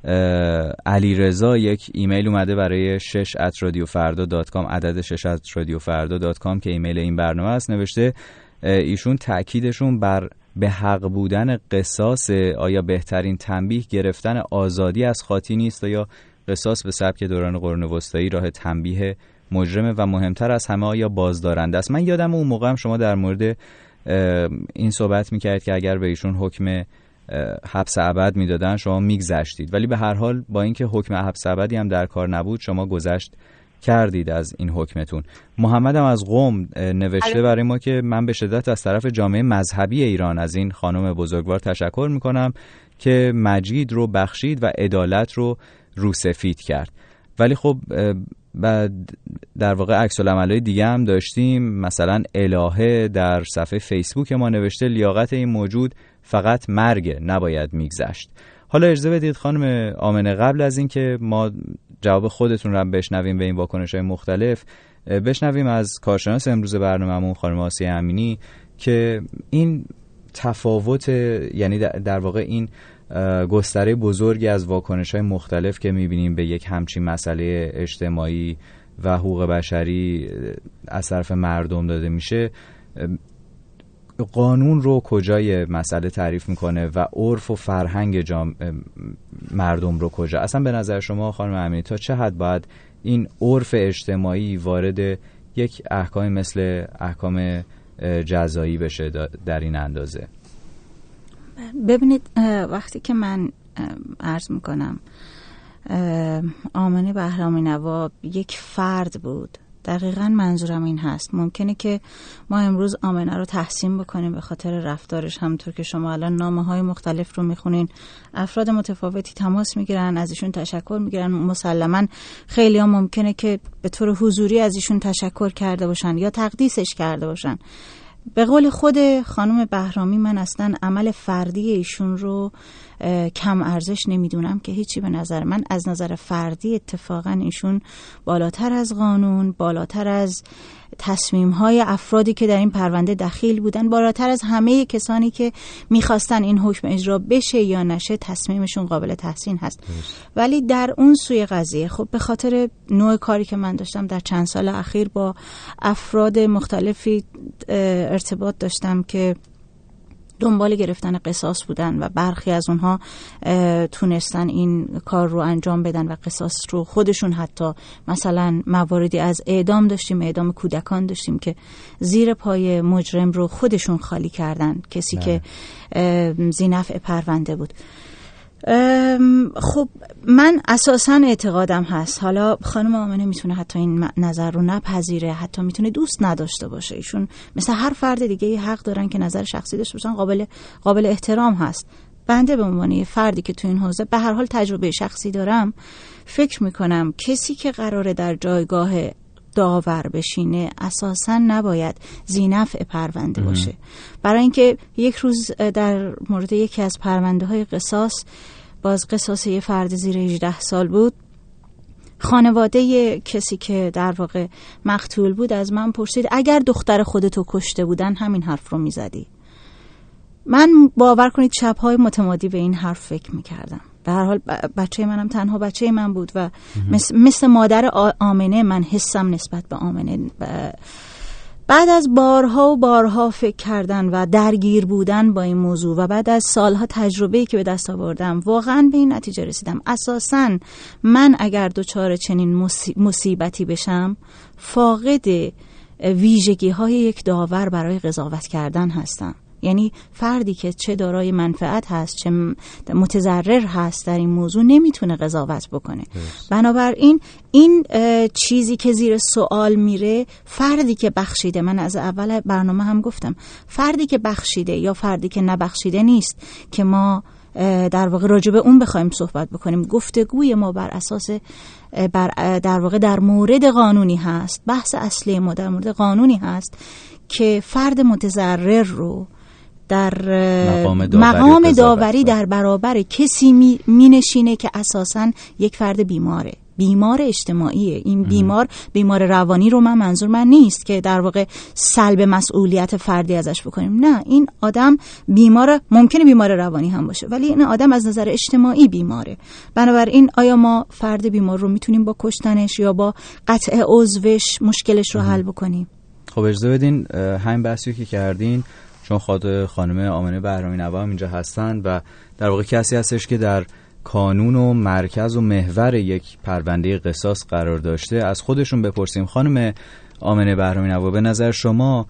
علیرضا یک ایمیل اومده برای شش ات رادیو فردا دات کام، عدد شش ات رادیو فردا دات کام که ایمیل این برنامه است. نوشته ایشون تأکیدشون بر به حق بودن قصاص، آیا بهترین تنبیه گرفتن آزادی از خاطی نیست، یا قصاص به سبک دوران قرون وسطایی راه تنبیه مجرمه و مهمتر از همه آیا بازدارنده است؟ من یادم اون موقع هم شما در مورد این صحبت میکرد که اگر به ایشون حکم حبس ابد میدادن شما میگذشتید، ولی به هر حال با اینکه حکم حبس ابدی هم در کار نبود شما گذشت کردید از این حکمتون. محمد هم از قم نوشته برای ما که من به شدت از طرف جامعه مذهبی ایران از این خانم بزرگوار تشکر میکنم که مجید رو بخشید و عدالت رو روسفید کرد. ولی خب بعد در واقع عکس العملای دیگه هم داشتیم. مثلا الهه در صفحه فیسبوک ما نوشته لیاقت این موجود فقط مرگ، نباید میگذشت. حالا اجازه بدید خانم آمنه، قبل از این که ما جواب خودتون رو بشنویم به این واکنش‌های مختلف، بشنویم از کارشناس امروز برنامه‌مون خانم آسیه امینی که این تفاوت، یعنی در واقع این گستره بزرگی از واکنش‌های مختلف که می‌بینیم به یک همچین مسئله اجتماعی و حقوق بشری از طرف مردم داده میشه، قانون رو کجای مسئله تعریف میکنه و عرف و فرهنگ جام مردم رو کجا؟ اصلا به نظر شما خانم امینی تا چه حد باید این عرف اجتماعی وارد یک احکامی مثل احکام جزایی بشه در این اندازه؟ ببینید وقتی که من عرض میکنم آمنه بهرامی نوا یک فرد بود، دقیقاً منظورم این هست. ممکنه که ما امروز آمنه رو تحسین بکنیم به خاطر رفتارش، همونطور که شما الان نامه‌های مختلف رو میخونین، افراد متفاوتی تماس میگیرن، از ایشون تشکر میگیرن. مسلماً خیلی ها ممکنه که به طور حضوری از ایشون تشکر کرده باشن یا تقدیسش کرده باشن. به قول خود خانم بهرامی، من اصلا عمل فردی ایشون رو کم ارزش نمیدونم که هیچی. به نظر من از نظر فردی اتفاقا ایشون بالاتر از قانون، بالاتر از تصمیم‌های افرادی که در این پرونده دخیل بودن، بالاتر از همه کسانی که می‌خواستن این حکم اجرا بشه یا نشه تصمیمشون قابل تحسین هست. ولی در اون سوی قضیه خب به خاطر نوع کاری که من داشتم در چند سال اخیر با افراد مختلفی ارتباط داشتم که دنبال گرفتن قصاص بودن و برخی از اونها تونستن این کار رو انجام بدن و قصاص رو خودشون، حتی مثلا مواردی از اعدام داشتیم، اعدام کودکان داشتیم که زیر پای مجرم رو خودشون خالی کردن، کسی نه. که ذی‌نفع پرونده بود. خب من اساساً اعتقادم هست، حالا خانم آمنه میتونه حتی این نظر رو نپذیره، حتی میتونه دوست نداشته باشه، ایشون مثل هر فرد دیگه حق دارن که نظر شخصی داشته باشن، قابل قابل احترام هست. بنده به عنوان یه فردی که تو این حوزه به هر حال تجربه شخصی دارم، فکر میکنم کسی که قراره در جایگاه داور بشینه اساساً نباید ذی‌نفع پرونده باشه. برای اینکه یک روز در مورد یکی از پرونده های قصاص، باز قصاص یه فرد زیر هجده سال بود، خانواده کسی که در واقع مقتول بود از من پرسید اگر دختر خودتو کشته بودن همین حرف رو میزدی؟ من باور کنید شب‌های متمادی به این حرف فکر میکردم. به هر حال بچه منم تنها بچه من بود و مثل, مثل مادر آمنه من حسم نسبت به آمنه بعد از بارها و بارها فکر کردن و درگیر بودن با این موضوع و بعد از سالها تجربه‌ای که به دست آوردم، واقعا به این نتیجه رسیدم اساساً من اگر دچار چنین مصیبتی بشم، فاقد ویژگی‌های یک داور برای قضاوت کردن هستم. یعنی فردی که چه دارای منفعت هست چه متضرر هست در این موضوع نمیتونه قضاوت بکنه. بنابراین این چیزی که زیر سوال میره، فردی که بخشیده، من از اول برنامه هم گفتم، فردی که بخشیده یا فردی که نبخشیده نیست که ما در واقع راجع به اون بخوایم صحبت بکنیم. گفتگوی ما بر اساس بر در واقع در مورد قانونی هست، بحث اصلی ما در مورد قانونی هست که فرد متضرر رو در مقام داوری, مقام داوری در برابر کسی می, می نشینه که اساساً یک فرد بیماره، بیمار اجتماعیه. این بیمار بیمار روانی رو من منظور من نیست که در واقع سلب مسئولیت فردی ازش بکنیم، نه، این آدم بیمار، ممکنه بیمار روانی هم باشه ولی این آدم از نظر اجتماعی بیماره. بنابراین آیا ما فرد بیمار رو میتونیم با کشتنش یا با قطع عضوش مشکلش رو حل بکنیم؟ خب اجازه بدین همین بحثی که کردین، چون خود خانم آمنه بهرامی نوا اینجا هستن و در واقع کسی هستش که در کانون و مرکز و محور یک پرونده قصاص قرار داشته، از خودشون بپرسیم. خانم آمنه بهرامی نوا، به نظر شما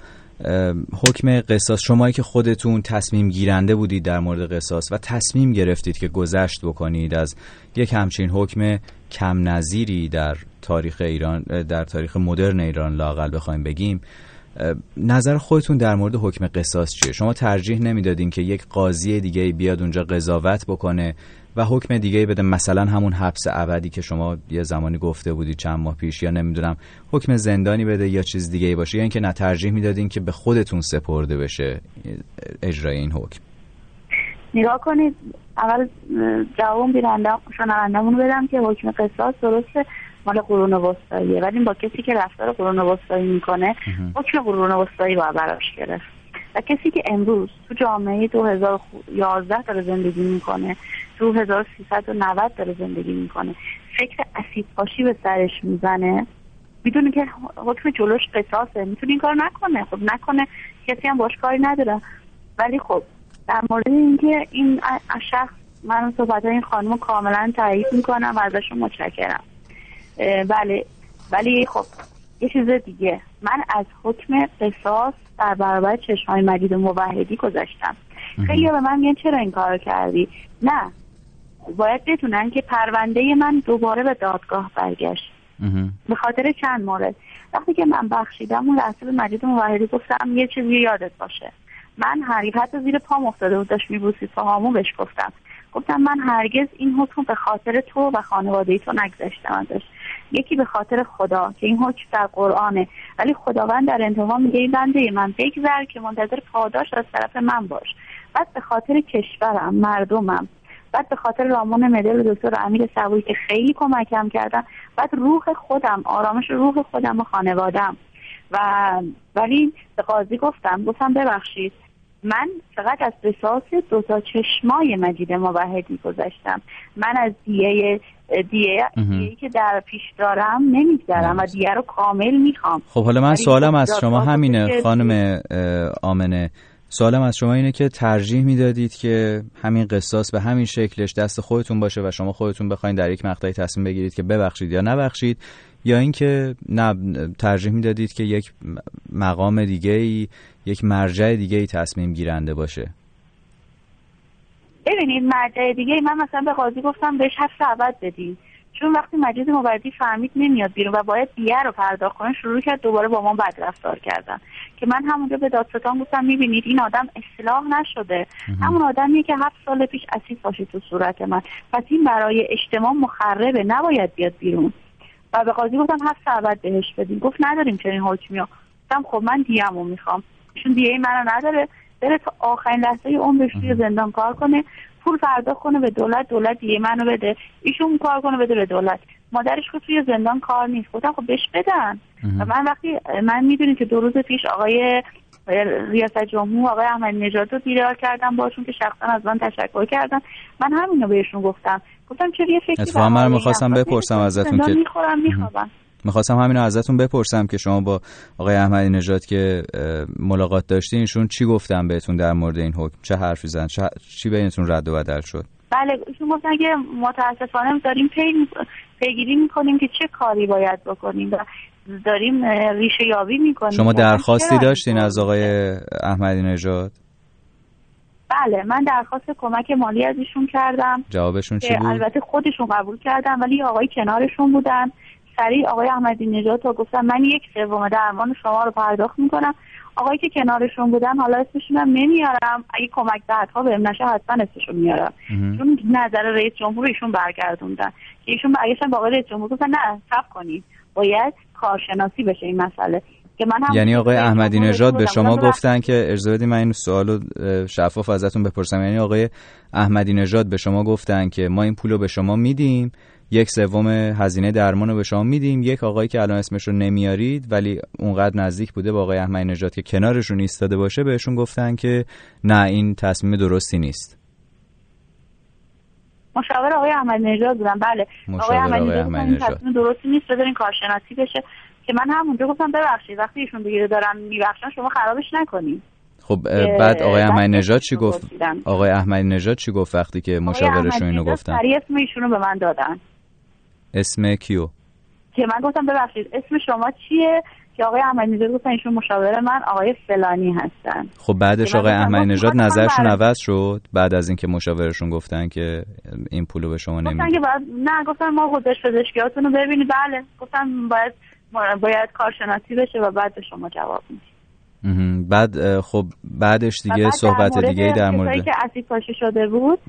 حکم قصاص، شمایی که خودتون تصمیم گیرنده بودید در مورد قصاص و تصمیم گرفتید که گذشت بکنید از یک همچین حکم کم نظیری در تاریخ ایران، در تاریخ مدرن ایران لااقل بخوایم بگیم، نظر خودتون در مورد حکم قصاص چیه؟ شما ترجیح نمیدادین که یک قاضی دیگه بیاد اونجا قضاوت بکنه و حکم دیگه بده، مثلا همون حبس ابدی که شما یه زمانی گفته بودید چند ماه پیش، یا نمیدونم حکم زندانی بده یا چیز دیگه باشه، یا اینکه نه ترجیح میدادین که به خودتون سپرده بشه اجرای این حکم؟ نگاه کنید، اول جواب بیرندم شنوندمون بدم که حکم قصاص درسته مال قرون وسطاییه، ولی با کسی که رفتار قرون وسطایی میکنه حکم قرون وسطایی باید براش گرفت. و کسی که امروز تو جامعه دو هزار و یازده داره زندگی میکنه، تو هزار و سیصد و نود داره زندگی میکنه، فکر اسید پاشی به سرش میزنه، میدونه که حکم جلوش قصاصه، میتونه این کار نکنه. خب نکنه، کسی هم باش کاری نداره. ولی خب در مورد اینکه این شخص، من صحبت های این خانم کاملا تایید میکنم و ازشون متشکرم. بله، ولی خب یه چیز دیگه، من از حکم قصاص در برابر چشم‌های مجید موحدی گذاشتم. خیلی به من میگن چرا این کار کردی؟ نه، باید بدونن که پرونده من دوباره به دادگاه برگشت به خاطر چند مورد. وقتی که من بخشیدم اون لحظه به مجید موحدی گفتم یه چیزی یادت باشه، من حقیقت زیر پام افتاده بود، داشت میبوسید پاهامو، بهش گفتم گفتم من هرگز این حکم به خاطر تو و خانواده تو نگذاشتم ازش. یکی به خاطر خدا که این حکم در قرآنه، ولی خداوند در انتقام میگه این بنده من بگذر که منتظر پاداش از طرف من باش. بعد به خاطر کشورم، مردمم، بعد به خاطر رامون مدل دکتر امیر صبوری که خیلی کمکم کردن، بعد روح خودم، آرامش روح خودم و خانوادم. و ولی به قاضی گفتم گفتم ببخشید من فقط از قصاص دو تا چشمای مجید موحدی گذشتم، من از دیه دیه دیه‌ای که در پیش دارم نمیگذرم و دیه رو کامل میخوام. خب حالا من سوالم از شما همینه خانم آمنه، سوالم از شما اینه که ترجیح میدادید که همین قصاص به همین شکلش دست خودتون باشه و شما خودتون بخواید در یک مقطعی تصمیم بگیرید که ببخشید یا نبخشید، یا اینکه نه ترجیح میدادید که یک مقام دیگه‌ای، یک مرجع دیگه‌ای تصمیم گیرنده باشه؟ ببینید مرجع دیگه‌ای، من مثلا به قاضی گفتم بهش حبس ابد بدید، چون وقتی مجید موحدی فهمید نمیاد بیرون و باید دیه رو پرداخت کنه، شروع کرد دوباره با ما بد رفتار کردن که من همونجا به دادستان گفتم میبینید این آدم اصلاح نشده، همون آدمیه که هفت سال پیش اسید پاشید تو صورت من، پس این برای اجتماع مخربه، نباید بیاد بیرون. و به قاضی گفتم حبس ابد بهش بدیم، گفت نداریم چنین حکمی. گفتم خب من دیه‌مو میخوام، چون دیه منو نداره، بره تا آخرین لحظه عمرش توی زندان کار کنه، پول پرداخت کنه به دولت، دولت دیه منو بده، ایشون کار کنه بده به دولت. مادرش که توی زندان کار نیست، گفتم خب بهش بدن. و من وقتی من میدونید که دو روز پیش آقای ریاست جمهور آقای احمدی نژاد رو دیدار کردم باشون که شخصا از من تشکر کردن، من همینو بهشون گفتم، گفتم چرا یه فکری اتفاقا من می‌خواستم بپرسم ازتون که میخورم میخوابم میخواستم همینو ازتون بپرسم که شما با آقای احمدی نژاد که ملاقات داشتین ایشون چی گفتن بهتون در مورد این حکم، چه حرفی زدن، چی بینتون رد و بدل شد؟ بله ایشون گفتن که متاسفانه داریم پی پیگیری میکنیم که چه کاری باید بکنیم و داریم ریشه یابی میکنیم. شما درخواستی داشتین از آقای احمدی نژاد؟ بله من درخواست کمک مالی از ایشون کردم. جوابشون چی بود؟ البته خودشون قبول کردن ولی آقای کنارشون بودن. سریع آقای احمدی نژاد تا گفتن من یک سوم درمان شما رو پرداخت میکنم. آقایی که کنارشون بودن حالا اسمشون هم نمیارم، اگه کمک دهدها بهم نشه حتما اسمشون میارم، چون نظر رئیس جمهور ایشون برگردوندن که ایشون برگشتن با آقای رئیس جمهور گفتن نه صبر کنید باید کارشناسی بشه این مسئله. که من هم یعنی آقای احمدی نژاد به شما گفتن که اجازه بدید من این سوالو شفاف ازتون بپرسم، یعنی آقای احمدی نژاد به شما گفتن که ما این پولو به شما میدیم، یک سوم هزینه درمان رو به شما میدیم، یک آقایی که الان اسمش رو نمیارید ولی اونقدر نزدیک بوده با آقای احمدی نژاد که کنارشون ایستاده باشه بهشون گفتن که نه این تصمیم درستی نیست. مشاور آقای احمدی نژاد بودن. بله آقای احمدی نژاد این تصمیم درستی نیست، بذارین کارشناسی بشه. که من همونجا گفتم ببخشید وقتی ایشون دیگه دارن میبخشن شما خرابش نکنید. خب بعد آقای احمدی نژاد چی گفت؟ آقای احمدی نژاد چی گفت وقتی که مشاورشون اینو گفتن؟ آقای اسم ایشونو به من دادن. اسم کیو؟ که من گفتم ببخشید اسم شما چیه؟ که آقای احمدی نژاد گفتن ایشون مشاور من آقای فلانی هستن. خب بعدش آقای احمدی نژاد نظرشون عوض شد بعد از اینکه مشاورشون گفتن که این پولو به شما نمیدن؟ گفتن که بعد نه گفتن ما گزارش پزشکیاتون رو ببینید. بله گفتم باید باید کارشناسی بشه و بعد به شما جواب میدیم. بعد خب بعدش دیگه صحبت دیگه در مورد که اسید پاشی شده بود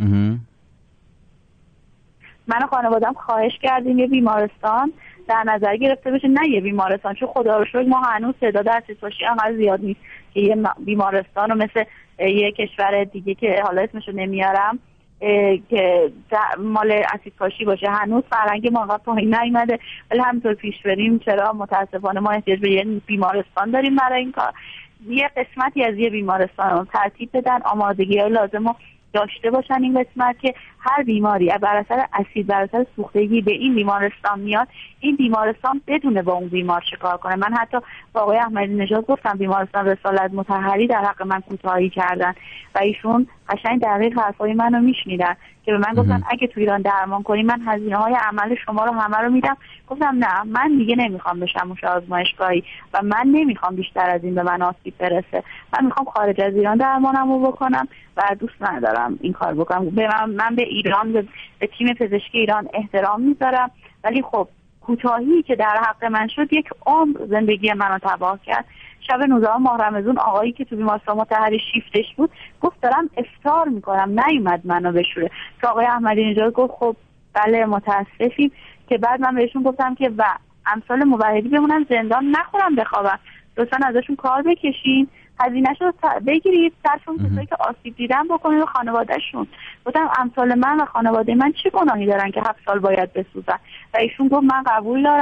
من و خانواده‌ام خواهش کردیم یه بیمارستان در نظر گرفته بشه، نه یه بیمارستان، چون خدا رو شکر ما هنوز تعداد اسید پاشی انقدر زیاد نیست که یه بیمارستان رو مثل یه کشور دیگه که حالا اسمشو نمیارم که مال اسید پاشی باشه. هنوز فرهنگ ما انقدر پایین نیومده ولی همینطور پیش بریم چرا متاسفانه ما احتیاج به یه بیمارستان داریم برای این کار. یه قسمتی از یه بیمارستان رو ترتیب بدن، آمادگی‌های لازم رو داشته باشن این قسمت که هر بیماری بر اثر اسید بر اثر سوختگی به این بیمارستان میاد این بیمارستان بدونه با اون بیمار چه کار کنه. من حتی با آقای احمدی نژاد گفتم بیمارستان رسالت مطهری در حق من کوتاهی کردن و ایشون قشنگ دقیق حرفای منو میشنیدن که به من گفتن اگه تو ایران درمان کنی من هزینه‌های عمل شما رو همه رو میدم. گفتم نه من دیگه نمیخوام بشم موش آزمایشگاهی و من نمیخوام بیشتر از این به من آسیب برسه. من میخوام خارج از ایران درمانمو بکنم و دوست ندارم این کار بکنم. به من, من به ایران به, به تیم پزشکی ایران احترام میذارم ولی خب کوتاهی که در حق من شد یک عمر زندگی منو تباه کرد. شب نوزدهم ماه رمضان آقایی که تو بیمارستان مطهری شیفتش بود گفت دارم افطار میکنم نیومد منو بشوره که آقای احمدی نژاد گفت خب بله متاسفیم. که بعد من بهشون گفتم که و امثال موحدی بمونن زندان نخورم بخوابم، لطفا ازشون کار بکشین هزینه‌شو بگیرید صرفون کسایی که آسیب دیدن بکنید و خانواده‌شون. گفتم امثال من و خانواده من چه گناهی دارن که هفت سال باید بسوزن و ایشون گفت من قبول دارم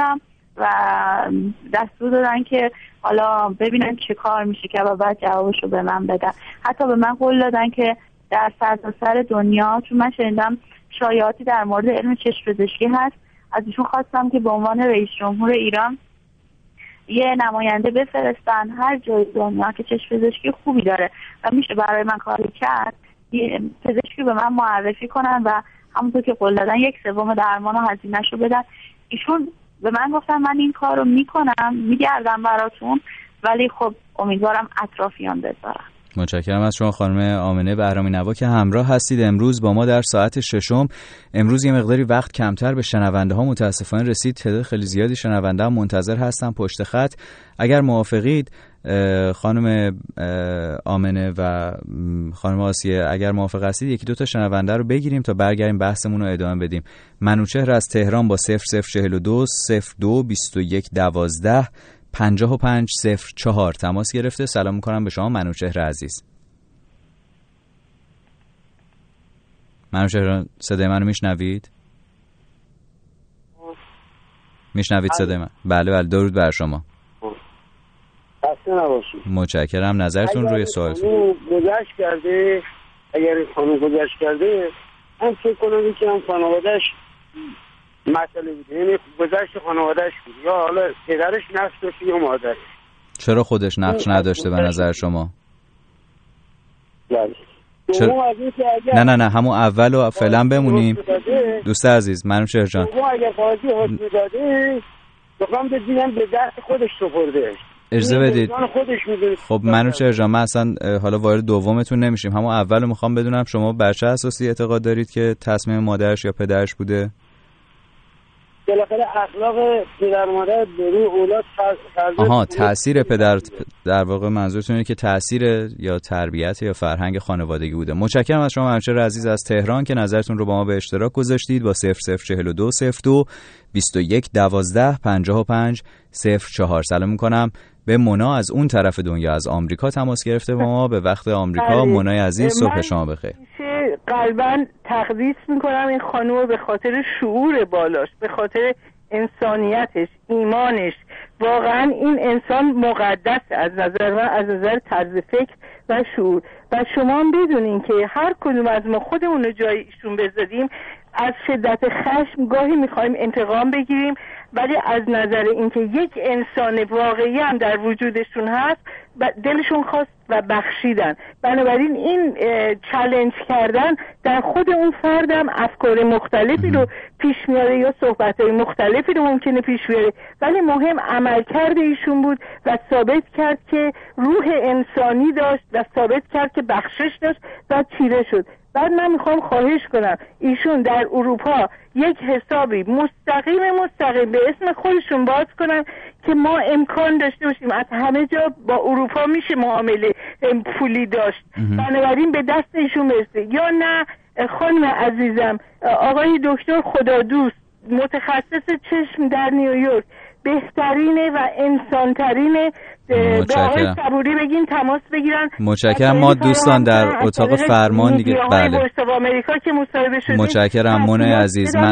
و دستور دادن که حالا ببینن چه کار میشه که بعد جوابشو به من بدن. حتی به من قول دادن که در سرتاسر دنیا، چون من شنیدم شایعاتی در مورد علم چشم پزشکی هست، از ایشون خواستم که به عنوان رئیس جمهور ایران یه نماینده بفرستن هر جای دنیا که چشم پزشکی خوبی داره و میشه برای من کاری کرد، یه پزشکی به من معرفی کنن و همونطور که قول دادن یک سوم درمان و هزینه‌شو بدن. ایشون به من گفتن من این کار رو میکنم، میگردم براتون، ولی خب امیدوارم اطرافیان بذارن. متشکرم از شما خانم آمنه بهرامی نوا که همراه هستید امروز با ما در ساعت ششم. امروز یه مقداری وقت کمتر به شنونده ها متاسفانه رسید، تعداد خیلی زیادی شنونده هم منتظر هستن پشت خط. اگر موافقید خانم آمنه و خانم آسیه، اگر موافق هستید یکی دو تا شنونده رو بگیریم تا برگردیم بحثمون رو ادامه بدیم. منوچهر از تهران با صفر صفر چهل و دو صفر دو بیست و یک دوازده پنجاه و پنج صفر چهار تماس گرفته. سلام میکنم به شما منوچهر عزیز. منوچهر صدای منو میشنوید؟ میشنوید صدای من؟ بله بله، درود بر شما. خسته نباشید. متشکرم. نظرتون روی سوال گذشت کرده، اگر این خانم گذشت کرده، من فکر کنم که هم خانوادهش مسئله بوده، یعنی گذشت خانوادهش بود، یا حالا پدرش نقش داشته یا مادرش. چرا خودش نقش نداشته به نظر شما؟ بله. چرا؟ نه نه نه همون اول و فعلا بمونیم دوست عزیز. منوچهر جان اگر قاضی حکم داده بخوام بدینم به دست خودش سپرده، اجازه بدید. خب منوچهر جان من اصلا حالا وارد دومتون نمیشیم، همون اولو میخوام بدونم شما بر چه اساسی اعتقاد دارید که تصمیم مادرش یا پدرش بوده؟ بالاخره اخلاق پدر مادر به روی اولاد فرض. آها، تأثیر پدر در واقع منظورتون اینه که تأثیر یا تربیت یا فرهنگ خانوادگی بوده. متشکرم از شما منوچهر عزیز از تهران که نظرتون رو با ما به اشتراک گذاشتید با صفر صفر چهل و دو صفر دو بیست و یک دوازده پنجاه و پنج صفر چهار. سلام میکنم به مونا از اون طرف دنیا، از آمریکا تماس گرفته با ما. به وقت آمریکا. مونای عزیز صبح شما بخیر. قلباً تقدیس میکنم این خانوم به خاطر شعور بالاش، به خاطر انسانیتش، ایمانش. واقعا این انسان مقدس از نظر من، از نظر طرز فکر و شعور. و شما هم بدونین که هر کدوم از ما خودمون رو جای ایشون بذاریم، از شدت خشم گاهی میخوایم انتقام بگیریم، ولی از نظر اینکه یک انسان واقعی هم در وجودشون هست دلشون خواست و بخشیدن. بنابراین این چالش کردن در خود اون فردم افکار مختلفی رو پیش میاره یا صحبت‌های مختلفی رو ممکنه پیش بیاره، ولی مهم عملکرد ایشون بود و ثابت کرد که روح انسانی داشت و ثابت کرد که بخشش داشت و چیره شد. بعد من میخوام خواهش کنم ایشون در اروپا یک حسابی مستقیم مستقیم به اسم خودشون باز کنن که ما امکان داشته باشیم از همه جا با اروپا میشه معامله پولی داشت. بنابراین به دست ایشون برسه. یا نه خانم عزیزم، آقای دکتر خدادوست متخصص چشم در نیویورک، بهترینه و انسانترینه. به آقای صبوری بگین تماس بگیرن. متشکرم. ما دوستان در اتاق فرمان دیگه بله آمریکا که مصاحبه شدیم. متشکرم منای عزیز. من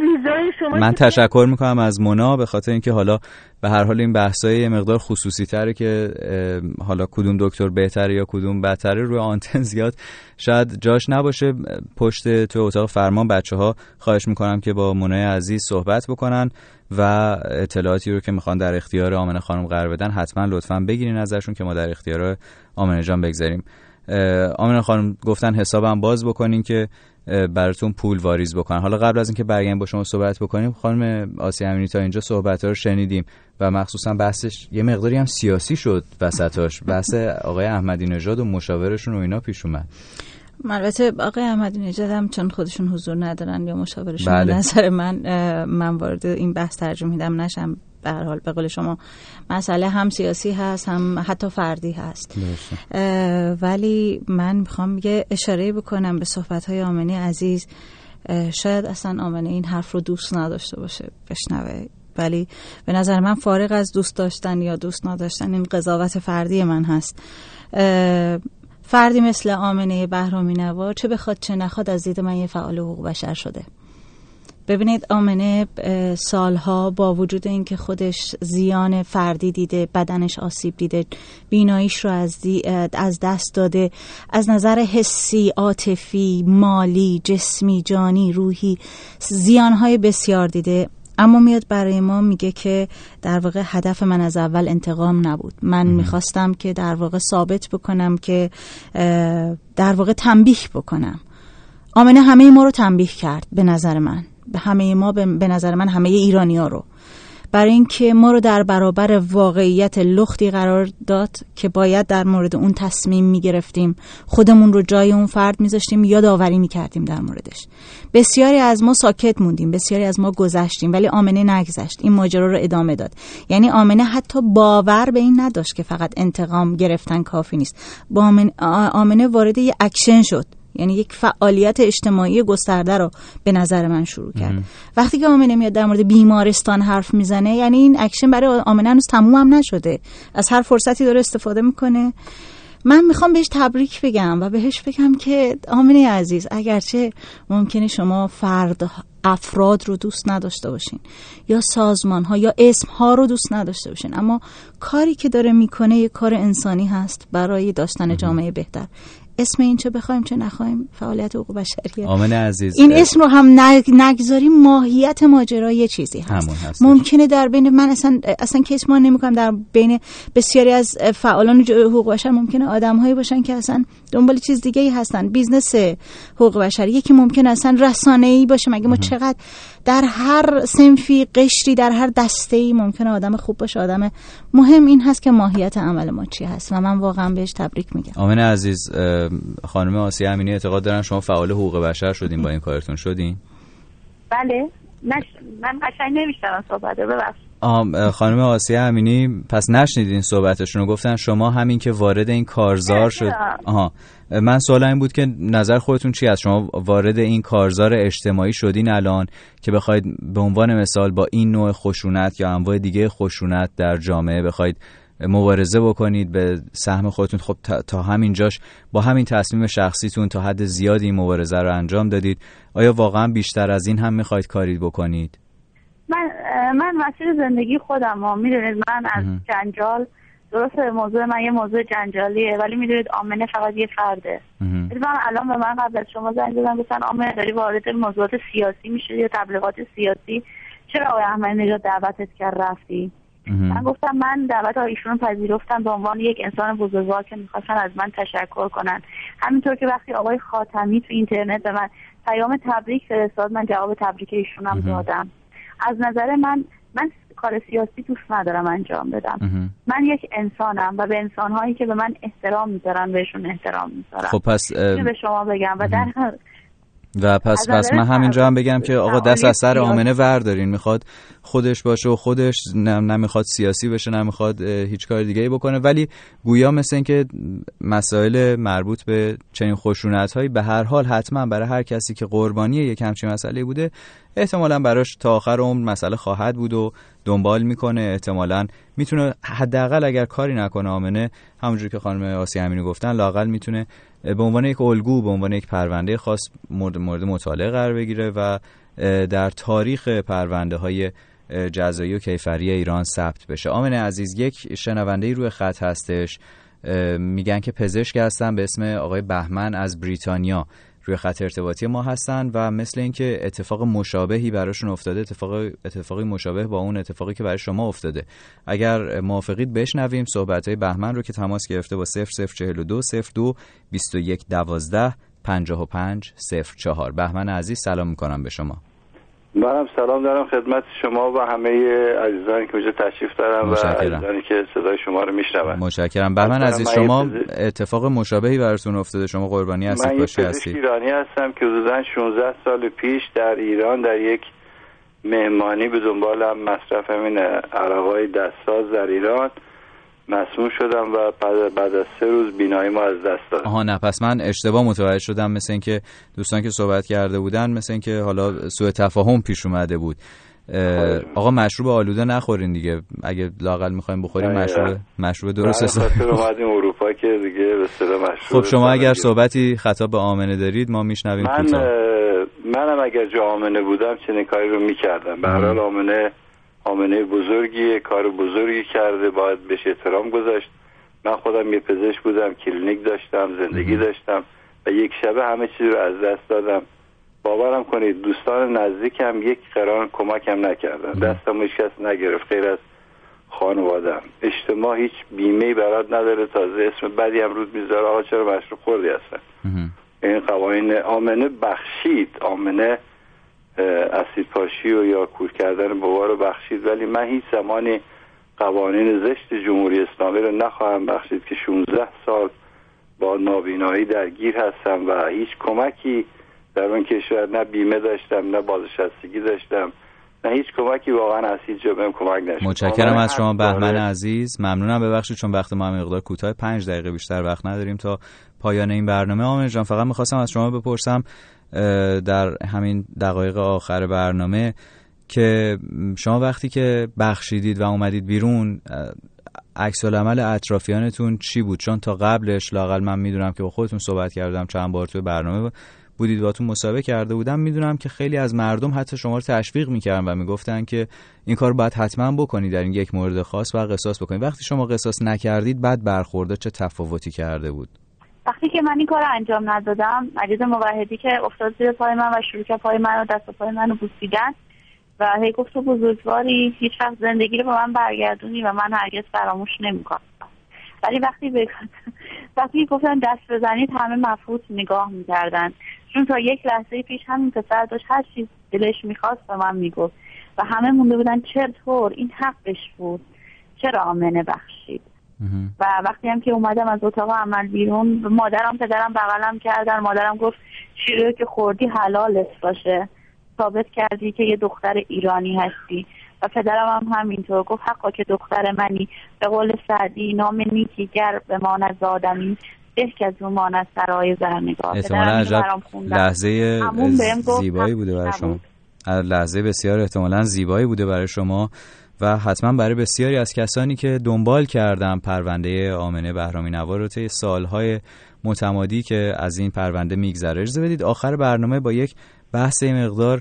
من تشکر میکنم از مونا به خاطر اینکه حالا به هر حال این بحثای یه مقدار خصوصی تره که حالا کدوم دکتر بهتره یا کدوم بدتره روی آنتن زیاد شاید جاش نباشه. پشت تو اتاق فرمان بچه‌ها خواهش میکنم که با منای عزیز صحبت بکنن و اطلاعاتی رو که میخوان در اختیار آمنه خانم قرار بدن حتما لطفاً بگیرین ازشون که ما در اختیار آمنه جان بگذاریم. آمنه خانم گفتن حسابم باز بکنین که براتون پول واریز بکنن. حالا قبل از اینکه برگردیم با شما صحبت بکنیم، خانم آسیه امینی تا اینجا صحبت‌ها رو شنیدیم و مخصوصا بحثش یه مقداری هم سیاسی شد وسطاش. بحث آقای احمدی نژاد و مشاورشون و اینا پیش اومد. البته آقای احمدی نژاد هم چون خودشون حضور ندارن یا مشاورشون، بله. نظر من من وارد این بحث ترجمه میدم نشم. به هر حال به قول شما مسئله هم سیاسی هست هم حتی فردی هست. ولی من میخوام یه اشاره بکنم به صحبت‌های آمنه عزیز. شاید اصلا آمنه این حرف رو دوست نداشته باشه بشنوه، ولی به نظر من فارغ از دوست داشتن یا دوست نداشتن این قضاوت فردی من هست. فردی مثل آمنه بهرامی نوا چه بخواد چه نخواد از دید من یه فعال حقوق بشر شده. ببینید آمنه سالها با وجود اینکه خودش زیان فردی دیده، بدنش آسیب دیده، بیناییش رو از, دی از دست داده، از نظر حسی، عاطفی، مالی، جسمی، جانی، روحی زیانهای بسیار دیده، اما میاد برای ما میگه که در واقع هدف من از اول انتقام نبود. من میخواستم که در واقع ثابت بکنم که در واقع تنبیه بکنم. آمنه همه ما رو تنبیه کرد به نظر من، به همه ما، به نظر من همه ایرانی‌ها رو، برای اینکه ما رو در برابر واقعیت لختی قرار داد که باید در مورد اون تصمیم میگرفتیم، خودمون رو جای اون فرد میذاشتیم یا داوری میکردیم در موردش. بسیاری از ما ساکت موندیم، بسیاری از ما گذشتیم، ولی آمنه نگذشت، این ماجرا رو ادامه داد. یعنی آمنه حتی باور به این نداشت که فقط انتقام گرفتن کافی نیست. با آمنه, آمنه وارد یه اکشن شد، یعنی یک فعالیت اجتماعی گسترده رو به نظر من شروع کرد. ام. وقتی که آمنه میاد در مورد بیمارستان حرف میزنه، یعنی این اکشن برای آمنه هنوز تموم هم نشده، از هر فرصتی داره استفاده میکنه. من میخوام بهش تبریک بگم و بهش بگم که آمنه عزیز، اگرچه ممکنه شما فرد افراد رو دوست نداشته باشین یا سازمان ها یا اسم ها رو دوست نداشته باشین، اما کاری که داره میکنه یه کار انسانی هست برای داشتن جامعه بهتر. اسم این چه بخوایم چه نخوایم فعالیت حقوق بشریه. آمنه عزیز، این اسم رو هم نگذاریم، ماهیت ماجرا یه چیزی هست. هست ممکنه در بین من اصلا اصلا کیس ما نمی‌کنم، در بین بسیاری از فعالان حقوق بشر ممکنه آدم‌هایی باشن که اصلا دنبال چیز دیگه‌ای هستن، بیزنس حقوق بشر، یکی ممکنه اصلا رسانه‌ای باشه. مگه ما چقدر در هر صنفی، قشری، در هر دسته‌ای ممکنه آدم خوب باشه، آدم مهم این هست که ماهیت عمل ما چی هست و من واقعا بهش تبریک میگم. آمنه عزیز، خانم آسیه امینی اعتقاد دارن شما فعال حقوق بشر شدین، با این کارتون شدین؟ بله. نش... من قشنگ نمیشتم صحبت رو ببخشید. خانم آسیه امینی پس نشنیدین صحبتشون رو، گفتن شما همین که وارد این کارزار شد. آها، من سوال این بود که نظر خودتون چی است؟ شما وارد این کارزار اجتماعی شدین الان که بخواید به عنوان مثال با این نوع خشونت یا انواع دیگه خشونت در جامعه بخواید مبارزه بکنید به سهم خودتون. خب تا, تا همینجاش با همین تصمیم شخصیتون تا حد زیادی این مبارزه رو انجام دادید. آیا واقعا بیشتر از این هم میخواید کاری بکنید؟ من من مسیر زندگی خودم ها میدونید، من از اه. جنجال، درست موضوع من یه موضوع جنجالیه ولی میدونید آمنه فقط یه فرده. من الان به من قبل از شما زنگ زدن گفتن آمنه داری وارد موضوعات سیاسی میشی یا تبلیغات سیاسی، چرا آقای احمدی‌نژاد دعوتت کرد رفتی؟ من گفتم من دعوت ایشون پذیرفتم به عنوان یک انسان بزرگوار که میخواستن از من تشکر کنن. همینطور که وقتی آقای خاتمی تو اینترنت به من پیام تبریک فرستاد، من جواب تبریک ایشون هم دادم. از نظر من من کار سیاسی دوست ندارم انجام بدم. من یک انسانم و به انسانهایی که به من احترام میذارن بهشون احترام میذارم. خب پس اینو به شما بگم و در و پس پس من همینجا هم بگم که آقا دست از سر آمنه وردارین، میخواد خودش باشه و خودش نمیخواد سیاسی بشه، نمیخواد هیچ کار دیگه ای بکنه، ولی گویا مثل این که مسائل مربوط به چنین خشونت‌هایی به هر حال حتما برای هر کسی که قربانی یک همچین مسئله بوده احتمالاً براش تا آخر عمر مسئله خواهد بود و دنبال میکنه. احتمالاً میتونه حداقل اگر کاری نکنه آمنه، همونجوری که خانم آسیه امینی گفتن، لااقل میتونه به عنوان یک الگو، به عنوان یک پرونده خاص مورد مورد مطالعه قرار بگیره و در تاریخ پرونده‌های جزایی و کیفری ایران ثبت بشه. آمنه عزیز، یک شنونده‌ای روی خط هستش، میگن که پزشک هستن به اسم آقای بهمن از بریتانیا، روی خط ارتباطی ما هستن و مثل اینکه اتفاق مشابهی براشون افتاده، اتفاق اتفاقی مشابه با اون اتفاقی که برای شما افتاده. اگر موافقید بشنویم صحبت‌های بهمن رو که تماس گرفته با صفر صفر چهل و دو صفر دو بیست و یک دوازده پنجاه و پنج صفر چهار. بهمن عزیز سلام میکنم به شما. منم سلام دارم خدمت شما و همه عزیزانی که اینجا تشریف دارن و عزیزانی که صدای شما رو میشنون. متشکرم. بهمن عزیز، شما اتفاق مشابهی براتون افتاده، شما قربانی هستید باشی هستید؟ من یک ایرانی هستم که حدوداً شانزده سال پیش در ایران در یک مهمانی به دنبال هم مصرف همین عرقای دستساز در ایران مسموم شدم و بعد از سه روز بینایی ما از دست دادم. آها نه، پس من اشتباه متوجه شدم، مثل اینکه دوستان که صحبت کرده بودن مثل اینکه حالا سوء تفاهم پیش اومده بود. آقا مشروب آلوده نخورین دیگه، اگه لااقل می‌خوایم بخوریم مشروب مشروب درست است. خاطر اومدیم اروپا که دیگه به اصطلاح مشروب. خب شما اگر صحبتی خطاب به آمنه دارید ما میشنویم. من منم اگر جا آمنه بودم چنین کاری رو میکردم. به هر حال آمنه آمنه بزرگیه، کار بزرگی کرده، باید بهش احترام گذاشت. من خودم یه پزشک بودم، کلینیک داشتم، زندگی داشتم و یک شبه همه چیز رو از دست دادم. باورم کنید دوستان نزدیکم یک قران کمکم نکردن، دستم هیچ کس نگرفت غیر از خانوادم. اجتماع هیچ بیمه‌ای برات نداره، تازه اسم بدی هم رود میذاره، آقا چرا مشروب خوردی هستن. این قوانین آمنه بخشید، آمنه اسید پاشی و یا کور کردن بابا رو بخشید، ولی من هیچ زمانی قوانین زشت جمهوری اسلامی رو نخواهم بخشید که شانزده سال با نابینایی درگیر هستم و هیچ کمکی در اون کشور نه بیمه داشتم نه بازنشستگی داشتم نه هیچ کمکی واقعا از هیچ جا بهم کمک نشد. متشکرم از شما بهمن عزیز، ممنونم. ببخشید چون وقت ما هم مقدار کوتاه، پنج دقیقه بیشتر وقت نداریم تا پایان این برنامه. آمنه جان فقط می‌خواستم از شما بپرسم در همین دقایق آخر برنامه که شما وقتی که بخشیدید و اومدید بیرون عکس العمل اطرافیانتون چی بود؟ چون تا قبلش لااقل من میدونم که با خودتون صحبت کردم، چند بار توی برنامه بودید باهاتون مصاحبه کرده بودم، میدونم که خیلی از مردم حتی شما رو تشویق میکردن و میگفتن که این کار باید حتما بکنید در این یک مورد خاص و قصاص بکنید. وقتی شما قصاص نکردید بعد برخورده چه تفاوتی کرده بود؟ وقتی که من این کار انجام ندادم، مجید موحدی که افتاد زیر پای من و شروع کرد پای من و دست و پای منو بوسیدن و هی گفت تو بزرگواری، هیچ وقت زندگی رو به من برگردونی و من هرگز فراموش نمیکنم. ولی وقتی به وقتی گفتن دست بزنید همه مفروض نگاه میکردن، چون تا یک لحظه پیش همین پسر داشت هر چیز دلش میخواست به من میگفت و همه مونده بودن چطور این حقش بود، چرا آمنه بخشید. و وقتی هم که اومدم از اتاق عمل بیرون، مادرم پدرم بغلم کردن، مادرم گفت چیزی که خوردی حلالت باشه، ثابت کردی که یه دختر ایرانی هستی. و پدرم هم همینطور گفت حقا که دختر منی، به قول سعدی نام نیکی گر به مان از آدمی به که از اون مان از سرای زرنگار. احتمالا عجب لحظه زیبایی بوده برای شما، لحظه بسیار احتمالا زیبایی بوده برای شما و حتما برای بسیاری از کسانی که دنبال کردن پرونده آمنه بهرامی نوا رو طی سالهای متمادی که از این پرونده میگذره. اجازه بدید آخر برنامه با یک بحث مقدار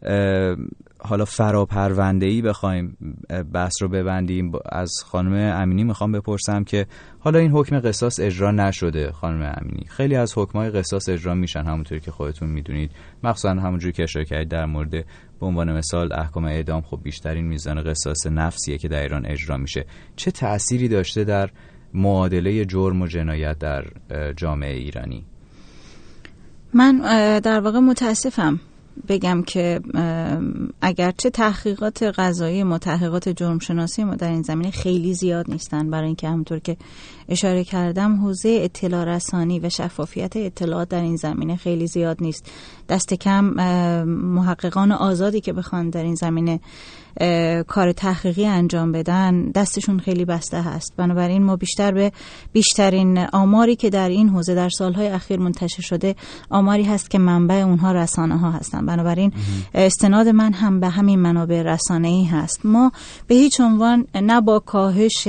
حالا فراپرونده‌ای بخوایم بحث رو ببندیم. از خانم امینی میخوام بپرسم که حالا این حکم قصاص اجرا نشده. خانم امینی، خیلی از حکم‌های قصاص اجرا میشن همونطوری که خودتون میدونید، مخصوصا همونجوری که اشاره کردید در مورد به عنوان مثال احکام اعدام، خب بیشترین میزان قصاص نفسیه که در ایران اجرا میشه. چه تأثیری داشته در معادله جرم و جنایت در جامعه ایرانی؟ من در واقع متاسفم بگم که اگرچه تحقیقات قضایی ما، تحقیقات جرم شناسی ما در این زمینه خیلی زیاد نیستن، برای اینکه همونطور که اشاره کردم حوزه اطلاع رسانی و شفافیت اطلاعات در این زمینه خیلی زیاد نیست. دست کم محققان آزادی که بخوان در این زمینه کار تحقیقی انجام بدن دستشون خیلی بسته هست. بنابراین ما بیشتر به بیشترین آماری که در این حوزه در سالهای اخیر منتشر شده آماری هست که منبع اونها رسانه ها هستن. بنابراین استناد من هم به همین منابع رسانه‌ای هست. ما به هیچ عنوان نه با کاهش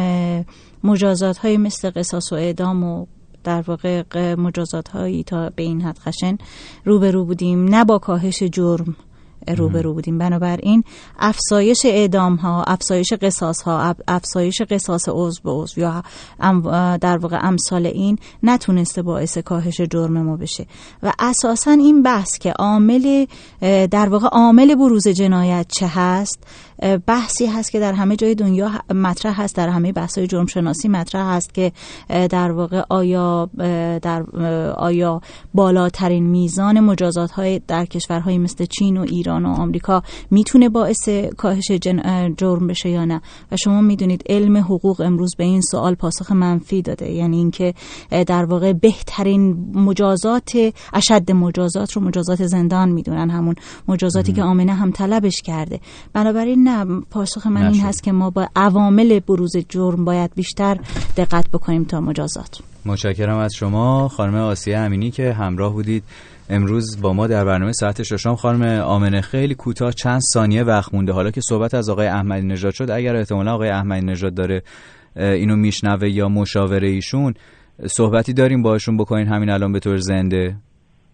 مجازات های مثل قصاص و اعدام و در واقع مجازات هایی تا به این حد خشن روبرو بودیم، نه با کاهش جرم روبرو بودیم. بنابراین افزایش اعدام ها، افزایش قصاص ها، افزایش قصاص عضو به عضو یا در واقع امثال این نتونسته باعث کاهش جرم ما بشه. و اساساً این بحث که عامل در واقع عامل بروز جنایت چه هست، بحثی هست که در همه جای دنیا مطرح هست، در همه بحث‌های جرم شناسی مطرح هست که در واقع آیا در آیا بالاترین میزان مجازات‌های در کشورهایی مثل چین و ایران و آمریکا میتونه باعث کاهش جرم بشه یا نه. و شما میدونید علم حقوق امروز به این سوال پاسخ منفی داده، یعنی اینکه در واقع بهترین مجازات، اشد مجازات رو مجازات زندان میدونن، همون مجازاتی که آمنه هم طلبش کرده. بنابراین نه، پاسخ من نشد. این هست که ما با عوامل بروز جرم باید بیشتر دقت بکنیم تا مجازات. متشکرم از شما خانم آسیه امینی که همراه بودید امروز با ما در برنامه ساعت ششم. خانم آمنه، خیلی کوتاه چند ثانیه وقت مونده، حالا که صحبت از آقای احمدی نژاد شد، اگر احتمالا آقای احمدی نژاد داره اینو میشنوه یا مشاوره ایشون، صحبتی داریم باشون بکنین همین الان به طور زنده؟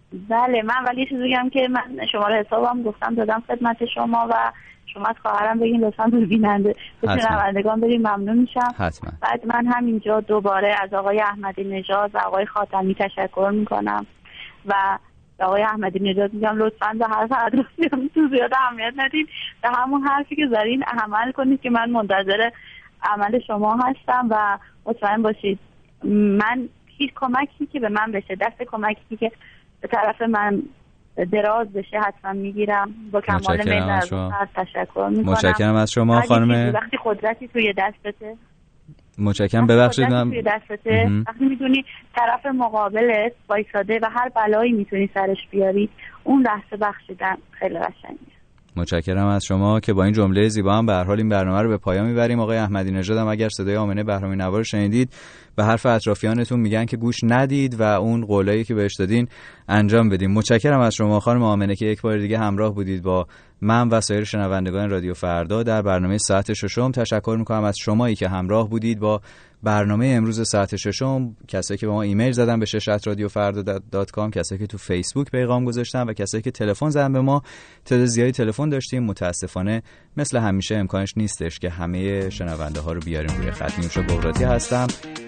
بله من ولی چیزی بگم که من شماره حسابم گفتم دادم خدمت شما و شما از خواهرم بگین لطفاً دور بیننده به شنوندگان بریم ممنون میشم. حتما. بعد من همینجا دوباره از آقای احمدی نژاد و آقای خاتمی تشکر میکنم و آقای احمدی نژاد میگم لطفاً به حرف اطرافیان تو زیاد اهمیت ندید، به همون حرفی که زدین عمل کنید که من منتظر عمل شما هستم و مطمئن باشید من هیچ کمکی که به من بشه، دست کمکی که به طرف من دراز بشه حتما میگیرم. با کمال میل از تشکر میکنم. متشکرم از شما خانم. وقتی قدرتی توی دستته، متشکرم ببخشید من توی دستته وقتی میدونی طرف مقابلت وایساده و هر بلایی میتونی سرش بیاری، اون لحظه بخشیدن خیلی قشنگه. متشکرم از شما که با این جمله زیبا هم به هر حال این برنامه رو به پایان میبریم. آقای احمدی نژاد هم اگر صدای آمنه بهرامی نوا رو شنیدید به حرف اطرافیانتون میگن که گوش ندید و اون قولایی که بهش دادین انجام بدیم. متشکرم از شما خانم آمنه که یک بار دیگه همراه بودید با من و سایر شنوندگان رادیو فردا در برنامه ساعت ششم. تشکر میکنم از شمایی که همراه بودید با برنامه امروز ساعت ششم، کسایی که به ما ایمیل زدن به شش ات رادیو فردا دات کام، کسایی که تو فیسبوک پیغام گذاشتن و کسایی که تلفن زدن به ما. تعداد زیادی تلفن داشتیم، متاسفانه مثل همیشه امکانش نیستش که همه شنونده ها رو بیاریم روی خط. نیوشا بغراتی هستم.